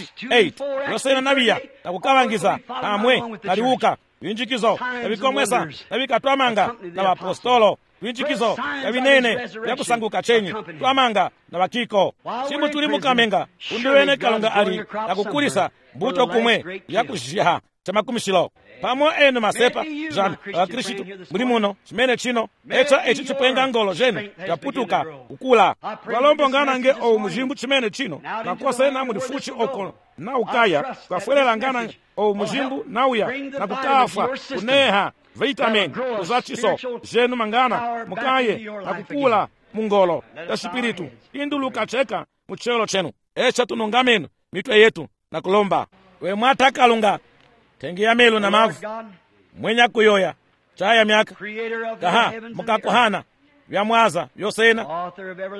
238 yosena nabiya na kukawangiza hamwe naliuka winjikizo nabikomwesa nabikatwamanga na wapostolo winjikizo kabinene yakusanguka chenyi twamanga na bakiko simu tulimukamenga undiwene kalunga ali nakukulisa mbuto kumwe yakujiha chamakumishilo pamo enu masepa janu akristu muli muno chimene chino echa echi chipenga ngolo jenu yaputuka ukula walombo ngana nge ou mujimbu chimene chino nakosena mulifuchi oko na ukaya kwafwelela ngana ou mujimbu nauya nakukafa kuneha vitamin kuzachiso jenu mangana mukaye nakukula mungolo ya shipiritu induluka cheka muchelo chenu echa tunungamenu mitwe yetu nakulomba we mwata kalunga tengi ya melu na mavu mwenya kuyoya chaya miaka kaha mukakohana vya mwaza vyosena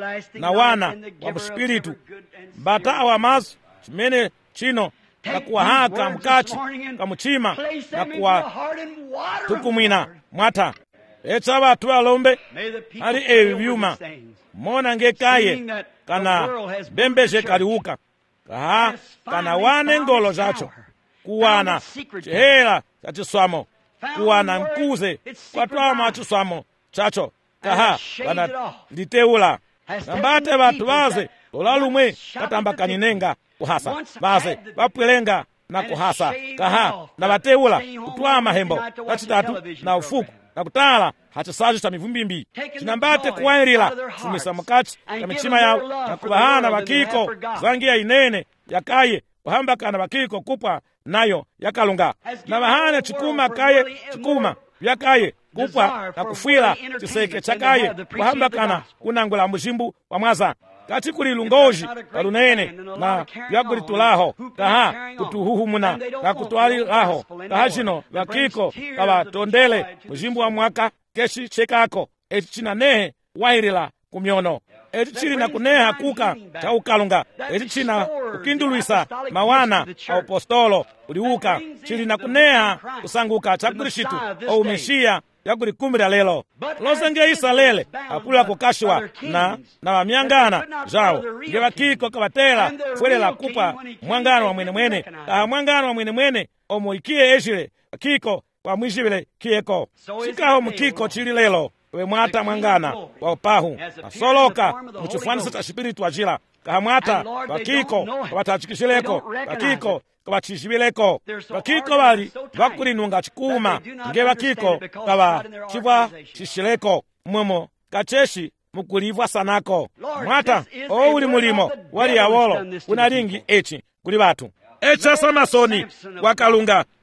na wana wa mshipiritu bata wa mazu chimene chino na kuwahaka mkachi kamuchima na kuwa tukumwina mwata echa watu alombe hali ewi vyuma mona ngekaye kana bembeje kaliuka kaha kana wane ngolo zacho kuwana chihela chachiswamo kuwana mkuze kwatwama chiswamo chacho kaha kana liteula nambate batu baze lola lumwe katambakanyenenga kuhasa baze bapwelenga na kuhasa kaha na bateula kutwama hembo kachitatu na ufuku na kutala hachisaji cha mivumbimbi chinambate kuwairila fumisa mukati ya michima yao na kubahana bakiko zangi ya inene yakaye kuhambakana bakiko kupwa nayo yakalunga na bahane chikuma kaye chikuma yakaye kupwa na kufwila chiseke chakaye kuhambakana kunangula mujimbu wa mwaza kati kulilungoji kalunene na yakulitulaho kaha kutuhuhumuna na kutwalilaho kaha chino bakiko kabatondele mujimbu wa mwaka keshi chekako eti china nehe wairila kumyono eti chili na kuneha kuka cha ukalunga eti china kukindulwisa mawana aupostolo uliuka chili na kuneha kusanguka cha kurishitu au meshiya yakulikumbira lelo losenge isalele apula kukashwa na wamyangana zao nge bakiko kabatela fwelela kupa mwangano wa mwene kaha mwangano wa mwene omuikie eshile bakiko kwa mwijibile kieko chikaho mukiko chili lelo we mwata mwangana wa upahu asoloka muchifanisa cha shipiritu ajila kaha mwata bakiko kabatachikishileko bakiko kabachishibileko bakiko bali bakulinunga chikuma nge bakiko kaba chibwa chishileko mwomo kacheshi mukulivwa sanako mwata uli mulimo wali yawolo unalingi echi kuli batu echa Samasoni wakalunga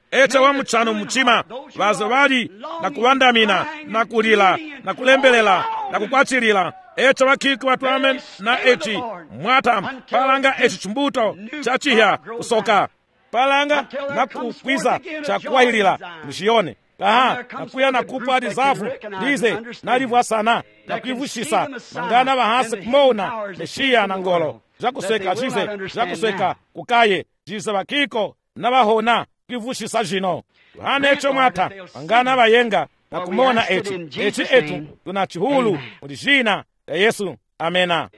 echa wa mchano mchima vazowali na kuwandamina na kulila na kulembelela na kukwachilila echa wakiko watwame na echi mwata palanga echi chumbuto chachiha kusoka palanga na kukwiza chakuwahilila mshiyone kaha nakuya nakupwa lizavu lize nalivwa sana nakwivushisa mangana vahasi kumona meshiya na ngolo zakuseka chize zakuseka kukaye jize vakiko na vahona kwivushisa zhino yohana echo mwata mangana vayenga na kumona echi etu tuna chihulu muli zhina ya Yesu. Amena.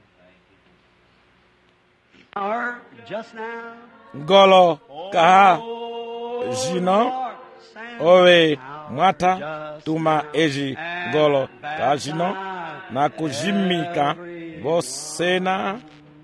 Ngolo kaha zhino owe mwata tuma eji ngolo kaha zhino na kujimika vosena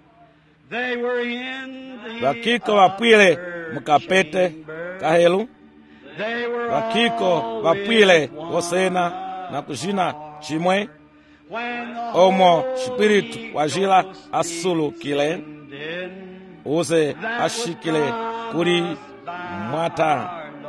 vakiko vapwile mukapete kahelu vakiko vapwile vosena na kujina chimwe omo spiritu wajila asulukile uze ashikile kuri mwata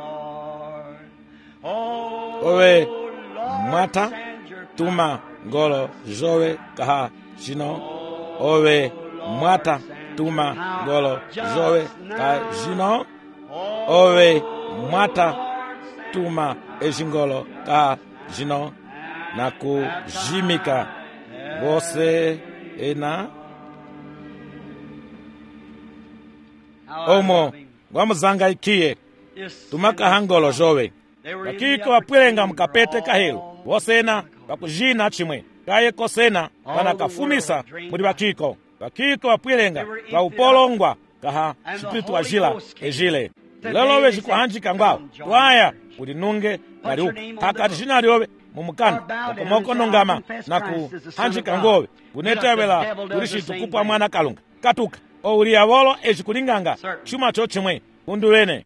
owe mwata tuma ngolo jowe kaha jino owe mwata tuma ngolo jowe kaha jino owe mwata tuma ejingolo kaha jino na kujimika vose ena omo wamuzangaikiye tumaka ngolo jowe vakiko vapwilenga mukapete kahelu vose ena vakujina chimwe kaye kosena vanakafumisa muli vakiko vapwilenga vaupolongwa kaha spiritu wajila ejile lelo vejikuhanjika ngwao twaya kuli nunge nali uku hakati jina lyove mumukana okomoko nongama na kuhanjika ngove kunetevela kulishitu kupwa mwana kalunga katuka ouli yavolo echikulinganga chuma cho chimwe kundulene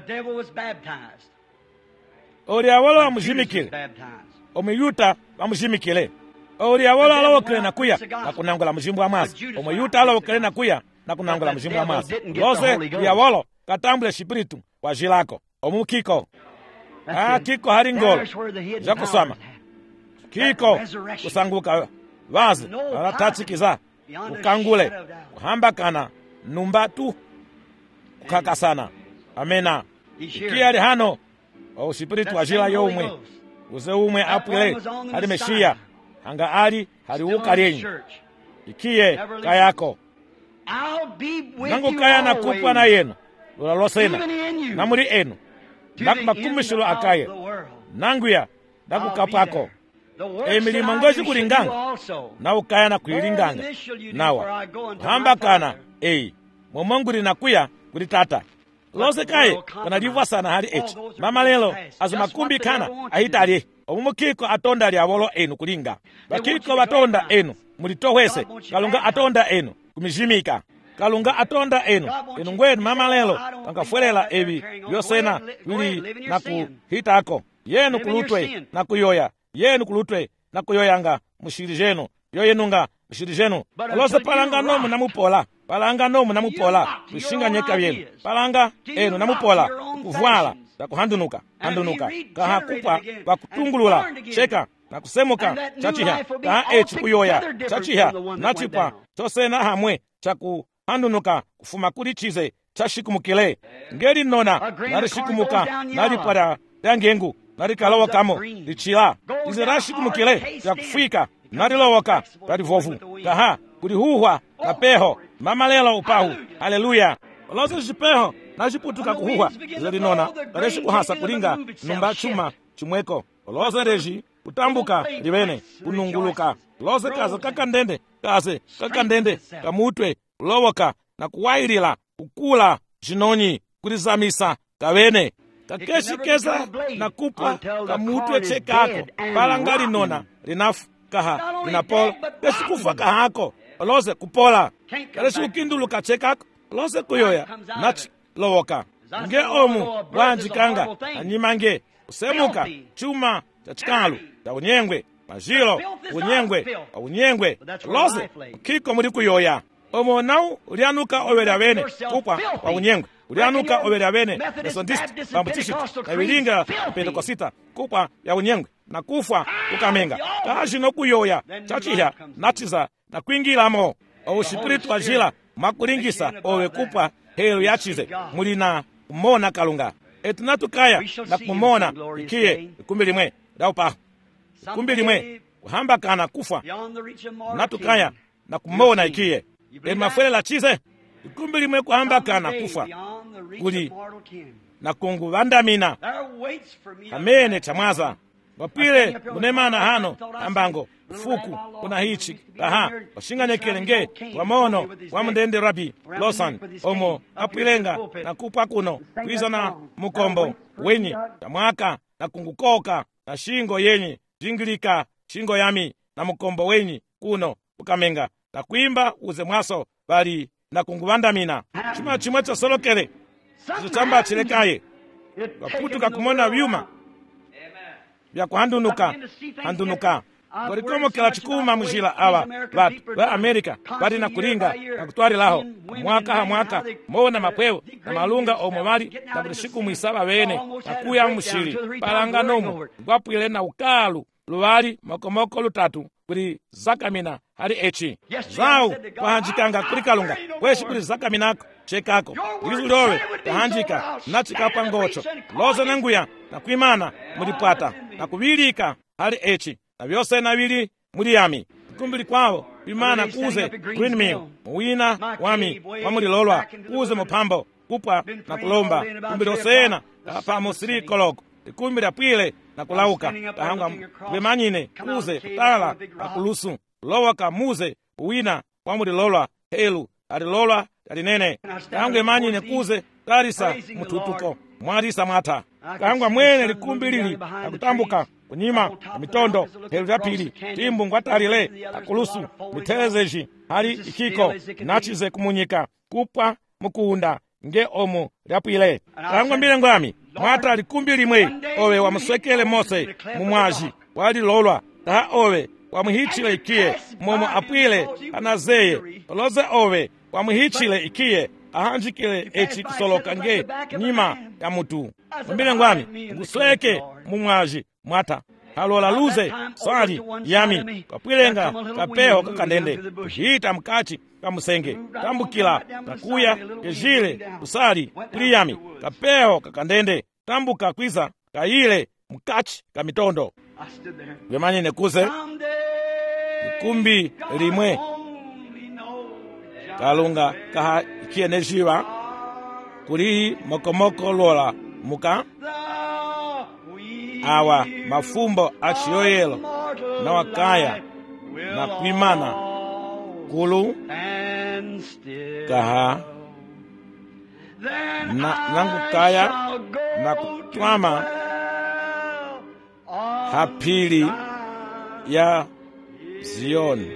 ouli yavolo vamuzhimikile omuyuta vamuzhimikile ouli yavolo alowokele nakuya na kunangula muzhimbu wa mwazi omuyuta alowokele nakuya na kunangula muzhimbu wa mwazi lose yavolo katambule shipiritu wajilako omukiko kiko hari ngolo jakusama kiko kusanguka vazi alatachikiza ukangule kuhambakana numbatu kukakasana. Amena. Ikiari hano osipiritu wajila yomwe uze umwe apwile hali meshiya hanga ali hali ukarenyi ikiye kayako nangu kaya na kupwa na yenu lulalosena namuri enu nakumakumishilo akaye nanguya nakukapako emilimo ngoji kulinganga na ukaya na kuilinganga nawa hambakana momonguli nakuya kulitata lose kaye kana livwa sana hali echi mama lelo azumakumbi kana ahitali omumukiko atonda lyavolo enu kulinga bakiko batonda enu mulitohwese kalunga atonda enu kumijimika kalunga atonda enu ngwenu mama lelo kangafuelela evi vyosena wili na kuhitako yenu kulutwe na kuyoya yenu kulutwe na kuyoyanga mushiri jenu yoyenunga mushiri jenu lose palanga nomu namupola palanga nomu namupola kushinga nyeka vyenu palanga enu namupola kuvwala na kuhandunuka kaha kupwa wakutungulula cheka na kusemuka chachiha kaha echi kuyoya chachiha nachipwa tosena hamwe chaku handunuka kufuma kuli chize chashikumukile ngeli nona narishikumuka nalipwada yangengu nalikalowokamo lichila ize rashikumukile yakufika nalilowoka palivovu kaha kulihuhwa na peho mama lelo upahu haleluya olose chipeho nachiputuka kuhuhwa ize linona narishikuhasa kulinga numba chuma chimweko olose reji kutambuka livene kununguluka lose kaze kakandende kamutwe lowoka na kuwailila kukula jinonyi kulizamisa kavene kakeshikeza na kupwa kamutwe chekako palanga linona linafu kaha linapola keshikufa kahako olose kupola kaleshikukinduluka chekako olose kuyoya nachi lowoka nge omu wanjikanga anyimange kusemuka chuma cha chikalu cha unyengwe majilo unyengwe lose kiko muli kuyoya omo nau lyanuka owela vene kupwa wa unyengwe ulianuka overa vene Methodist Baptist na vilinga Pentekosita kupwa ya unyengwe na kufa kukamenga kahashino kuyoya chachiha nachiza na kwingilamo oushipiritu ajila makulingisa owe kupwa helu yachize mulina kumona kalunga etunatukaya na kumona ikiye ikumbi limwe daupa ikumbi limwe kuhambakana kufa natukaya na kumona ikiye emafwelela chize ikumbi limwe kuhambakana kufa kuli na kungu vandamina amene chamwaza wapile munemana hano ambango fuku kuna hichi aha washinganyekele nge wamono wamundende Rabi Losan omo apwilenga na kupa kuno kwiza na mukombo wenyi tamwaka na kungukoka na shingo yenyi jingilika shingo yami na mukombo wenyi kuno ukamenga na kuimba uze mwaso bali na kunguvandamina chima chimwe chasolokele chichamba chilekaye waputuka kumona vyuma vya kuhandunuka walikomokela chikuma mujila awa vatu va Amerika vali na kulinga na kutwali laho mwaka ha mwaka mona mapwewo na malunga omwe mali na kulishiku mwisaba wene na kuya mushili palanga nomo ngwapwile na ukalu luwali makomoko lutatu kuli zakamina hali echi zau kwahanjikanga kuli kalunga kweshi kuli zakaminako chekako lizulowe tahanjika nachikapa ngocho loza na nguya na kuimana mulipwata na kuvilika hali echi na vyose na vili muliyami kumbili kwawo vimana kuze green mill muwina wami wamulilolwa kuze mupambo kupwa na kulomba kumbili osena kapamo sirikoloko ikumbili apwile na kulauka tahanga vemanyine kuze kutala na kulusu lowaka muze uwina wamulilolwa helu alilolwa alinene tahanga emanyine kuze tarisa mututuko mwarisa mwata tahanga mwene likumbi lili na kutambuka kunyima mitondo helu ya pili timbu ngwatalile akulusu mitezeji hali ikiko nachize kumunyika kupwa mukuunda nge omu lyapwile tahanga mbile ngwami mwata likumbi limwe owe wamuswekele Mose mumwaji walilolwa taha owe wamuhichile ikiye momo apwile anazeye oloze owe wamuhichile ikiye ahanjikile echi kusoloka nge nyima ya mutu mbile ngwami ngusweke mumwaji mwata halola luze swali yami kapwilenga kapeho kakandende kuhita mkachi kamusenge tambukila kakuya kejile kusali kuli yami kapeho kakandende tambuka kwiza kayile mkachi kamitondo vyemanyine kuze ikumbi limwe kalunga kaha ikienejiwa kuli mokomoko lola muka awa mafumbo achiyoyelo na wakaya na kuimana kulu kaha na nangukaya na kutwama hapili ya Zioni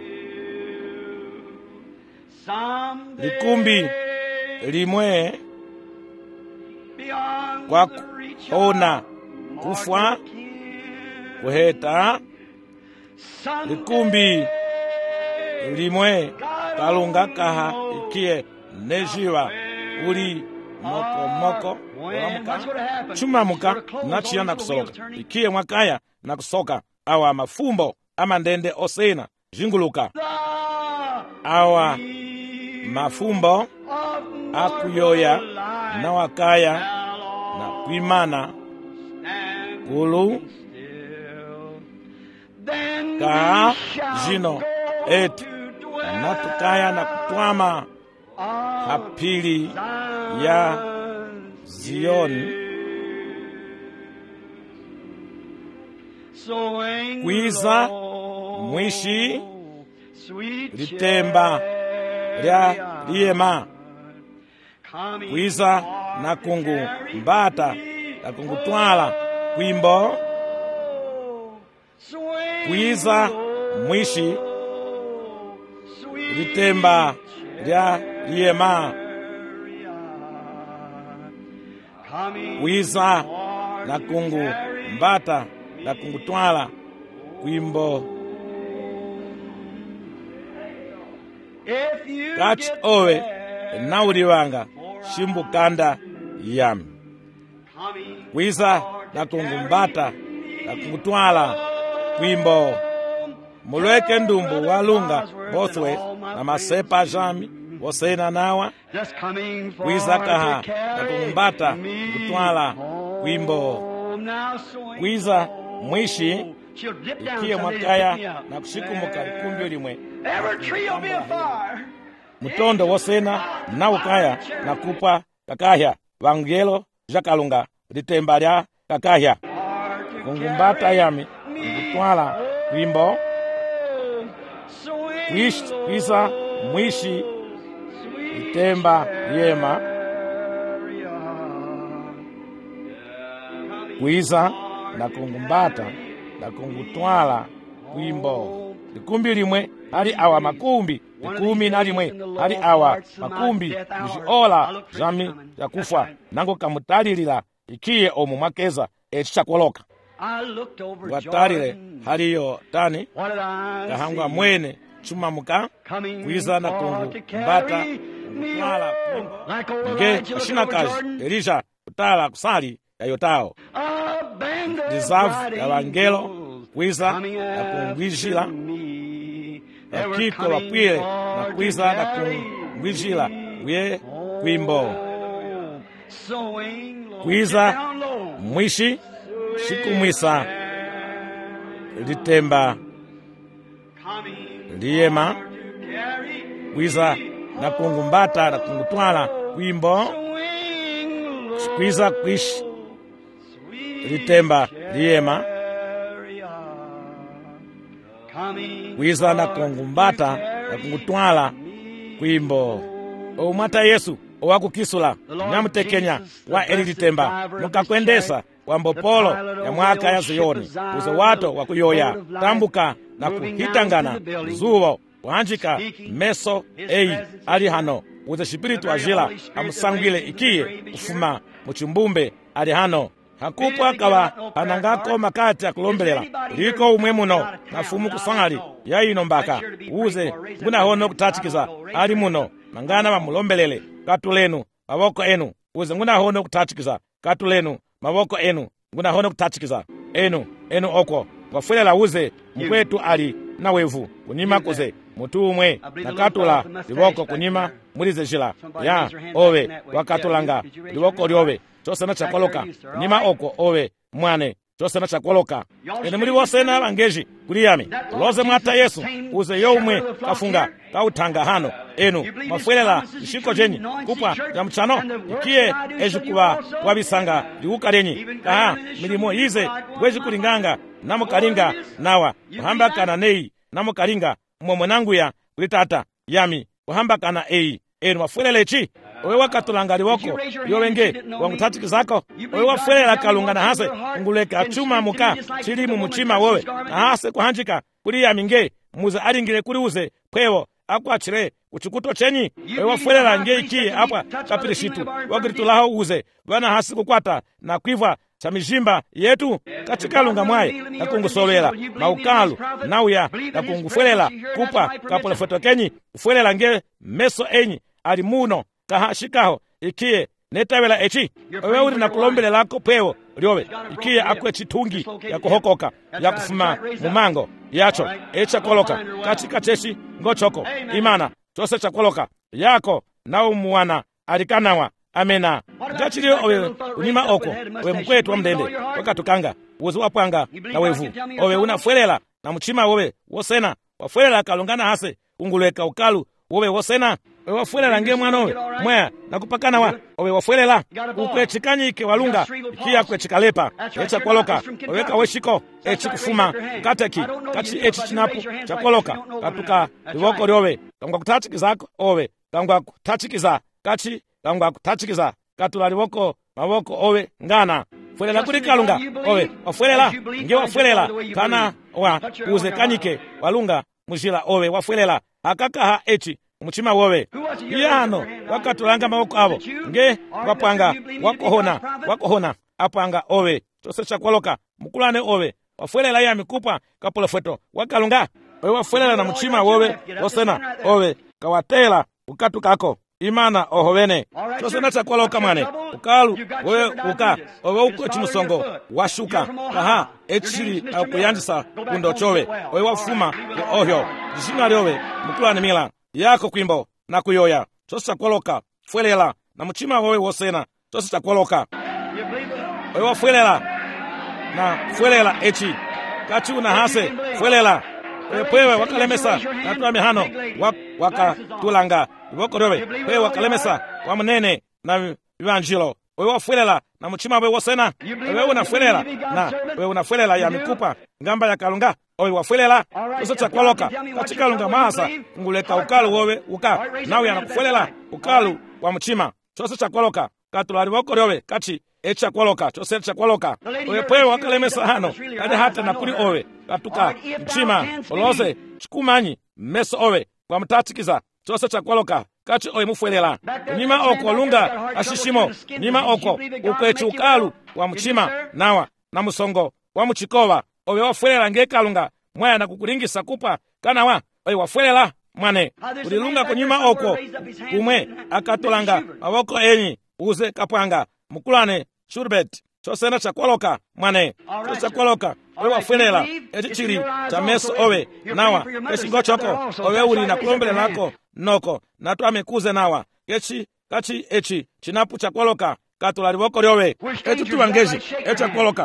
likumbi limwe kwa kuona kufwa kuheta likumbi limwe kalunga kaha ikie nejiwa uli moko chuma muka nachiya na kusoloka ikiye mwakaya na kusoka awa mafumbo amandende osena jinguluka awa mafumbo akuyoya na wakaya na kuimana kulu ka jino etu natukaya na kutwama hapili ya Zioni kwiza mwishi litemba lya liyema kwiza na kungu mbata na kungu twala kwimbo kwiza mwishi litemba lya liyema kwiza na kungu mbata na kungu twala kwimbo kati owe nauli wanga shimbukanda yami kwiza na kungumbata na kungutwala kwimbo mulweke ndumbu walunga Bothwell na masepa jami wosena nawa kwiza kaha na kungumbata kutwala kwimbo kwiza mwishi ikiye mwakaya na kushikumuka likumbyo limwe mutondo wosena naukaya na kupa kakahya vangelo jakalunga litemba lya kakahya kungumbata yami kutwala kwimbo kwiza mwishi litemba yema kwiza na kungumbata na kungutwala kwimbo likumbi limwe hali awa makumbi likumi na limwe hali awa makumbi muziola jami yakufa nango kamutalilila ikiye omu mwakeza eci chakwoloka watalile haliyo tani kahangwa mwene chuma muka kwiza na kungumbata kungutwala kwimbo nge ashinakazi Elisha kutala kusali yayotao dizavu ya wangelo kwiza na kungwijila akiko wapwile na kwiza na kungwijila uye kwimbo kwiza mwishi shikumwisa litemba liyema kwiza na kungumbata na kungutwala kwimbo kwiza kwishi litemba liyema kwiza na kungumbata na kungutwala kwimbo oumata Yesu owakukisula nyamutekenya wa eli litemba mukakwendesa wambopolo ya mwaka ya Ziyoni uze wato wakuyoya tambuka na kuhitangana zuwo wanjika meso eyi ali hano uze shipiritu ajila amusangwile ikiye kufuma muchimbumbe ali hano hakupo akawa anangako makati akulombelela liko umwe muno na fumu kusangali yaino mbaka uze ngunahono kutachikiza ali muno mangana bamulombelele katulenu maboko enu uze ngunahono kutachikiza katulenu maboko enu ngunahono kutachikiza enu oko wafulela uze mkwetu ali na wevu kunima kuze mutu umwe na katula liboko kunima mulize jila ya owe wakatulanga liboko lyowe chosena chakwoloka nima oko owe mwane chosena chakwoloka ene muri wosena bangeji kuliyami loze mwata Yesu uze youmwe kafunga kautanga hano enu mafwelela ishiko jenyi kupwa ya mchano ikiye ejikuwa wabisanga liuka lenyi kaha milimo ize weji kulinganga namukalinga nawa uhambaka nei namukalinga mwanangu ya kulitata yami uhambaka na enu mafwelela echi owe wakatulanga liwoko yowenge wanguthatiki zako owe wafwelela kalunga na hase unguleka chuma muka chilimu muchima wowe na hase kuhanjika kuli ya minge muze alingile kuli uze pwewo akwachire kuchikuto chenyi owe wafwelela nge ikiye apa kapiri shitu wakiritulaho uze wana hasi kukwata na kwivwa cha mijimba yetu kachikalunga mwaye na kungusowela maukalu nauya na kungufwelela kupa kapolefeto kenyi ufwelela nge meso enyi ali muno kahashikaho ikiye netawela echi owe uli na kulombele lako pwewo lyowe ikiye akwe chitungi ya kuhokoka ya kufuma mumango yacho echa koloka katika cheshi ngochoko imana chose chakoloka yako na umuwana alikanawa amena ngachilio owe unima oko owe mkwetu wa mdende wakatukanga uzi wapwanga na wevu owe unafwelela na mchima wowe wosena wafwelela kalungana hase ungulweka ukalu wowe wosena owe wafwelela nge mwanowe mwea na kupakana wa owe wafwelela ukwechikanyike walunga ikiya kwechikalepa echa kwaloka owe kaweshiko echi kufuma kateki kachi echi chinapu chakwaloka katuka liwoko lyowe kangwa kutachikizako owe kangwa kutachikiza kachi kangwa kutachikiza katula liwoko mawoko owe ngana fwelela kuli kalunga owe wafwelela nge wafwelela kana wa uze kanyike walunga mujila owe wafwelela akakaha echi umuchima wowe iyano wakatulanga mawoko abo nge wapanga wakohona apanga owe chose chakwaloka mukulane owe wafwelela ya mikupa kapolofeto wakalunga owe wafwelela na muchima wowe osena owe kawatela ukatu kako imana ohovene chosena chakwaloka mwane ukalu wewe uka owe uko chimusongo washuka kaha echili kuyandisa kundo chowe owe wafuma ohyo jishina lyowe mukulani mila yako kwimbo na kuyoya chose chakwaloka fwelela na muchima wewe wosena chose chakwaloka owe wafwelela na fwelela echi kachi unahase fwelela pwewe wakalemesa natula mihano wakatulanga ivokorewe pwewe wakalemesa wa munene na ivanjilo wewe wafwelela na muchima wewe wosena wewe unafwelela na wewe unafwelela ya mikupa ngamba ya kalunga owe wafwelela chose chakwaloka kachi kalunga mahasa nguleka ukalu wowe uka nawe anakufwelela ukalu wa muchima chose chakwaloka katulali vokorewe kachi echakwaloka chose chakwaloka owe pwewe wakalemesa hano kadi hata nakuli owe katuka mchima olose chikumanyi meso owe kwa mtatikiza chose chakwaloka kachi owe mufwelela nima oko lunga ashishimo nima oko ukwechi ukalu wa mchima nawa na musongo wa muchikova owe wafwelela ngekalunga mwaya na kukulingisa kupa kanawa owe wafwelela mwane kulilunga kunyima oko kumwe akatolanga mavoko enyi uze kapwanga mukulane shurbet chosena chakwaloka mwane chose chakwaloka owe wafwelela echichili cha meso owe nawa keshingo choko owe uli na kulombele lako noko natu amekuze nawa kachi echi chinapu chakwaloka katula livoko lyowe etutuwangeji echakwaloka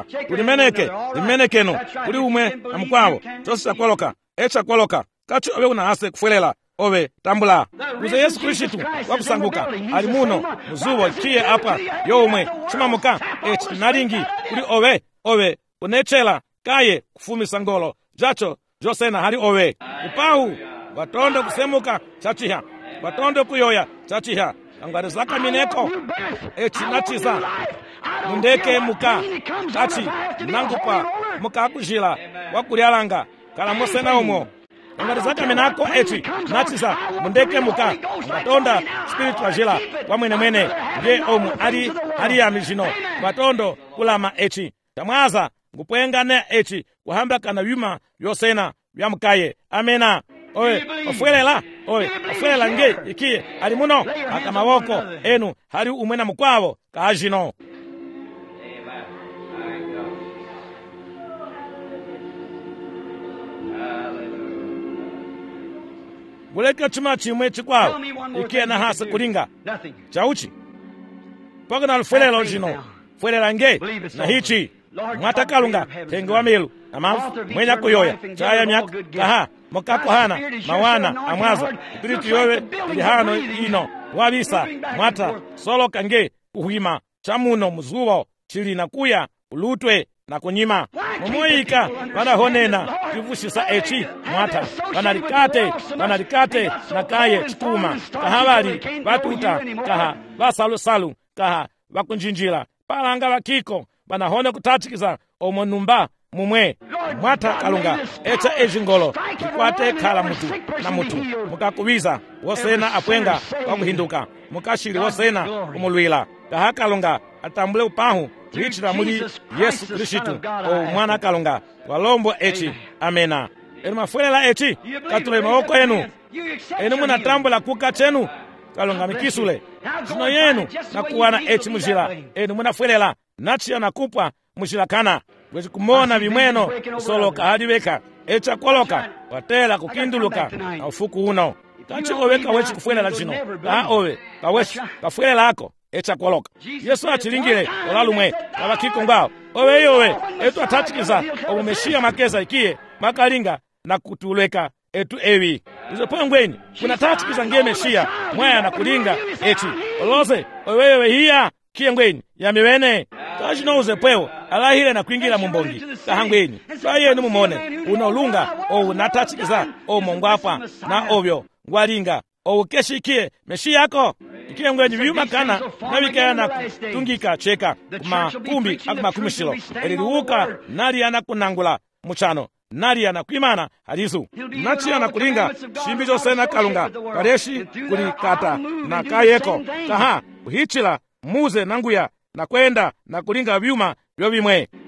limenekeno kuli umwe na mkwavo chose chakwaloka echakwaloka kachi owe unahase kufwelela owe tambula kuze Yesu Kristu wakusanguka ali muno muzuvo chiye apa yomwe chimamuka echi nalingi kuli owe unechela kaye kufumisa ngolo jacho josena hali owe upahu watondo kusemuka chachiha watondo kuyoya chachiha angari zaka mineko echi nachiza mundeke muka chachi nangupa muka kujila wakulyalanga kala mosena omo angari zaka minako echi nachiza mundeke muka watonda spirit wajila wa mwene nge omu ali ya mijino watondo kulama echi tamwaza ngupwengane echi kuhamba kana wima yosena vyamukaye amena owe ofwelela nge ikiye ali muno akamawoko enu hali umwe na mukwavo kaajino guleke chima chimwe chikwawo ikiye na hasa kulinga chauchi paka na lufwelela ojino fwelela nge na hichi mwatakalunga tenge wa milu na mafu mwenya kuyoya chaya myaka kaha mokako hana mawana amwaza spiritu yowe ili hano ino wabisa mwata solo kange kuhima chamuno muzuwo chili na kuya ulutwe na kunyima momoyika vanahonena kivushisa echi mwata vanalikate na kaye chikuma kahavali vatuta kaha vasalusalu kaha vakunjinjila palanga vakiko vanahone kutatikiza omonumba mumwe mwata kalunga echa ejingolo ikwate khala mutu na mutu mukakuwiza wosena apwenga wakuhinduka mukashili wosena kumulwila kaha kalunga atambule upahu lichira muli Yesu Kristu mwana kalunga walombo echi amena enu mafwelela echi katule maoko enu enu munatambula kuka chenu kalunga mikisule zino yenu nakuwana echi mujila enu munafwelela nachiya nakupwa mujila kana wezi kumona vimweno kusoloka hadi weka echa kwaloka watela kukinduluka na ufuku uno kachi oweka wechi kufwelela chino kaha owe kawechi kafwelela ako echa kwaloka Yesu achilingile olalumwe kabakiko ngao owe yowe etu atatikiza omumeshiya makeza ikiye makalinga na kutuleka etu ewi uzepongweni kuna tatikiza nge meshiya mwaya na kulinga echi oloze owe yowe hiya kiye ngweni yamiwene kachino uzepwewo alahile na kuingira mumbongi kahangweni twayenu mumone unolunga owu natatikiza omongwapa na ovyo ngwalinga owu keshikiye meshi yako ikiye ngweni vyuma kana navikaya na kutungika cheka kumakumbi akumakumishilo eliliuka nali anakunangula muchano nali anakwimana halizu nachi anakulinga shimbi josena kalunga kareshi kulikata na kayeko kaha uhichila muze nanguya na kwenda na kulinga vyuma vyo vimwe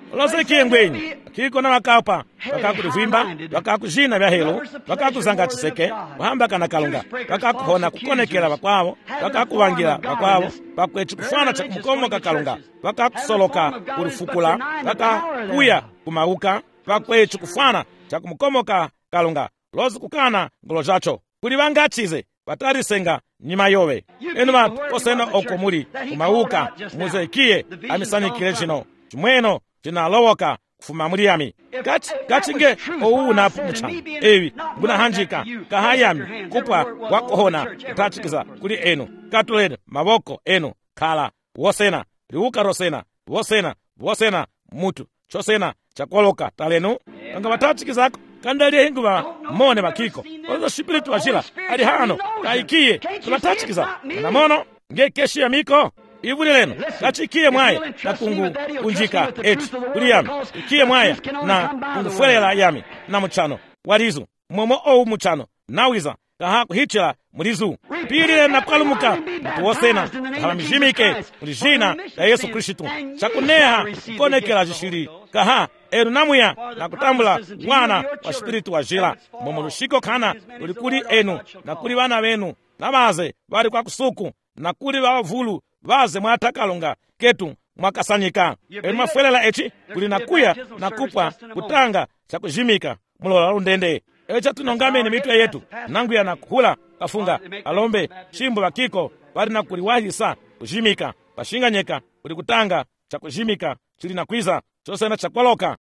lose ikiye ngwenyi kiko na wakapa wakakudivimba wakakuzhina vya helo wakakuzanga chiseke wahambakana kalunga wakakuhona kukonekela vakwavo wakakuvangira vakwavo vakweci kufana cha kumukomoka kalunga wakakusoloka kulifukula wakakuya kumauka vakweci kufana cha kumukomoka kalunga lozi kukana ngolo zacho kuli vangachize vatarisenga nyima yove enu vatu posena oko muli kumauka muzekiye amisanikile cino cimweno cinalowoka kufuma muliyami kachinge ouunapo muchana evi ngunahanjika kahayami kupwa wakohona kutachikiza kuli enu katuleni mavoko enu khala wosena liuka rosena wosena mutu chosena chakoloka talenu kanga vatachikizako kandaliye hinguva mone makiko ozo shipiritu wajila ali hano kaikiye tulatachikiza namono nge keshi ya miko ivuli leno kachikiye mwaya na kunjika eti kuliyami ikiye mwaya na kungufwelela yami na muchano walizu momo ou muchano nawiza kahaku hichila mulizu pilile na kwalumuka mutu wosena kahalamijimike mulijina ya Yesu Kristu chakuneha kukonekela jishili kaha enu namuya na kutambula mwana wa shipiritu wa jila momo lushiko kana lulikuli enu na kuli vana venu na vaze vali kwa kusuku na kuli vavulu vaze mwatakalunga ketu mwakasanyika enu mafwelela eci kuli nakuya na kupwa kutanga chakujimika mulola lundende echa tunongameni mitwe yetu nanguya na kuhula kafunga alombe chimbo vakiko vali na kuliwahisa kujimika pashinganyeka kuli kutanga chakujimika chili na kwiza chosena chakwaloka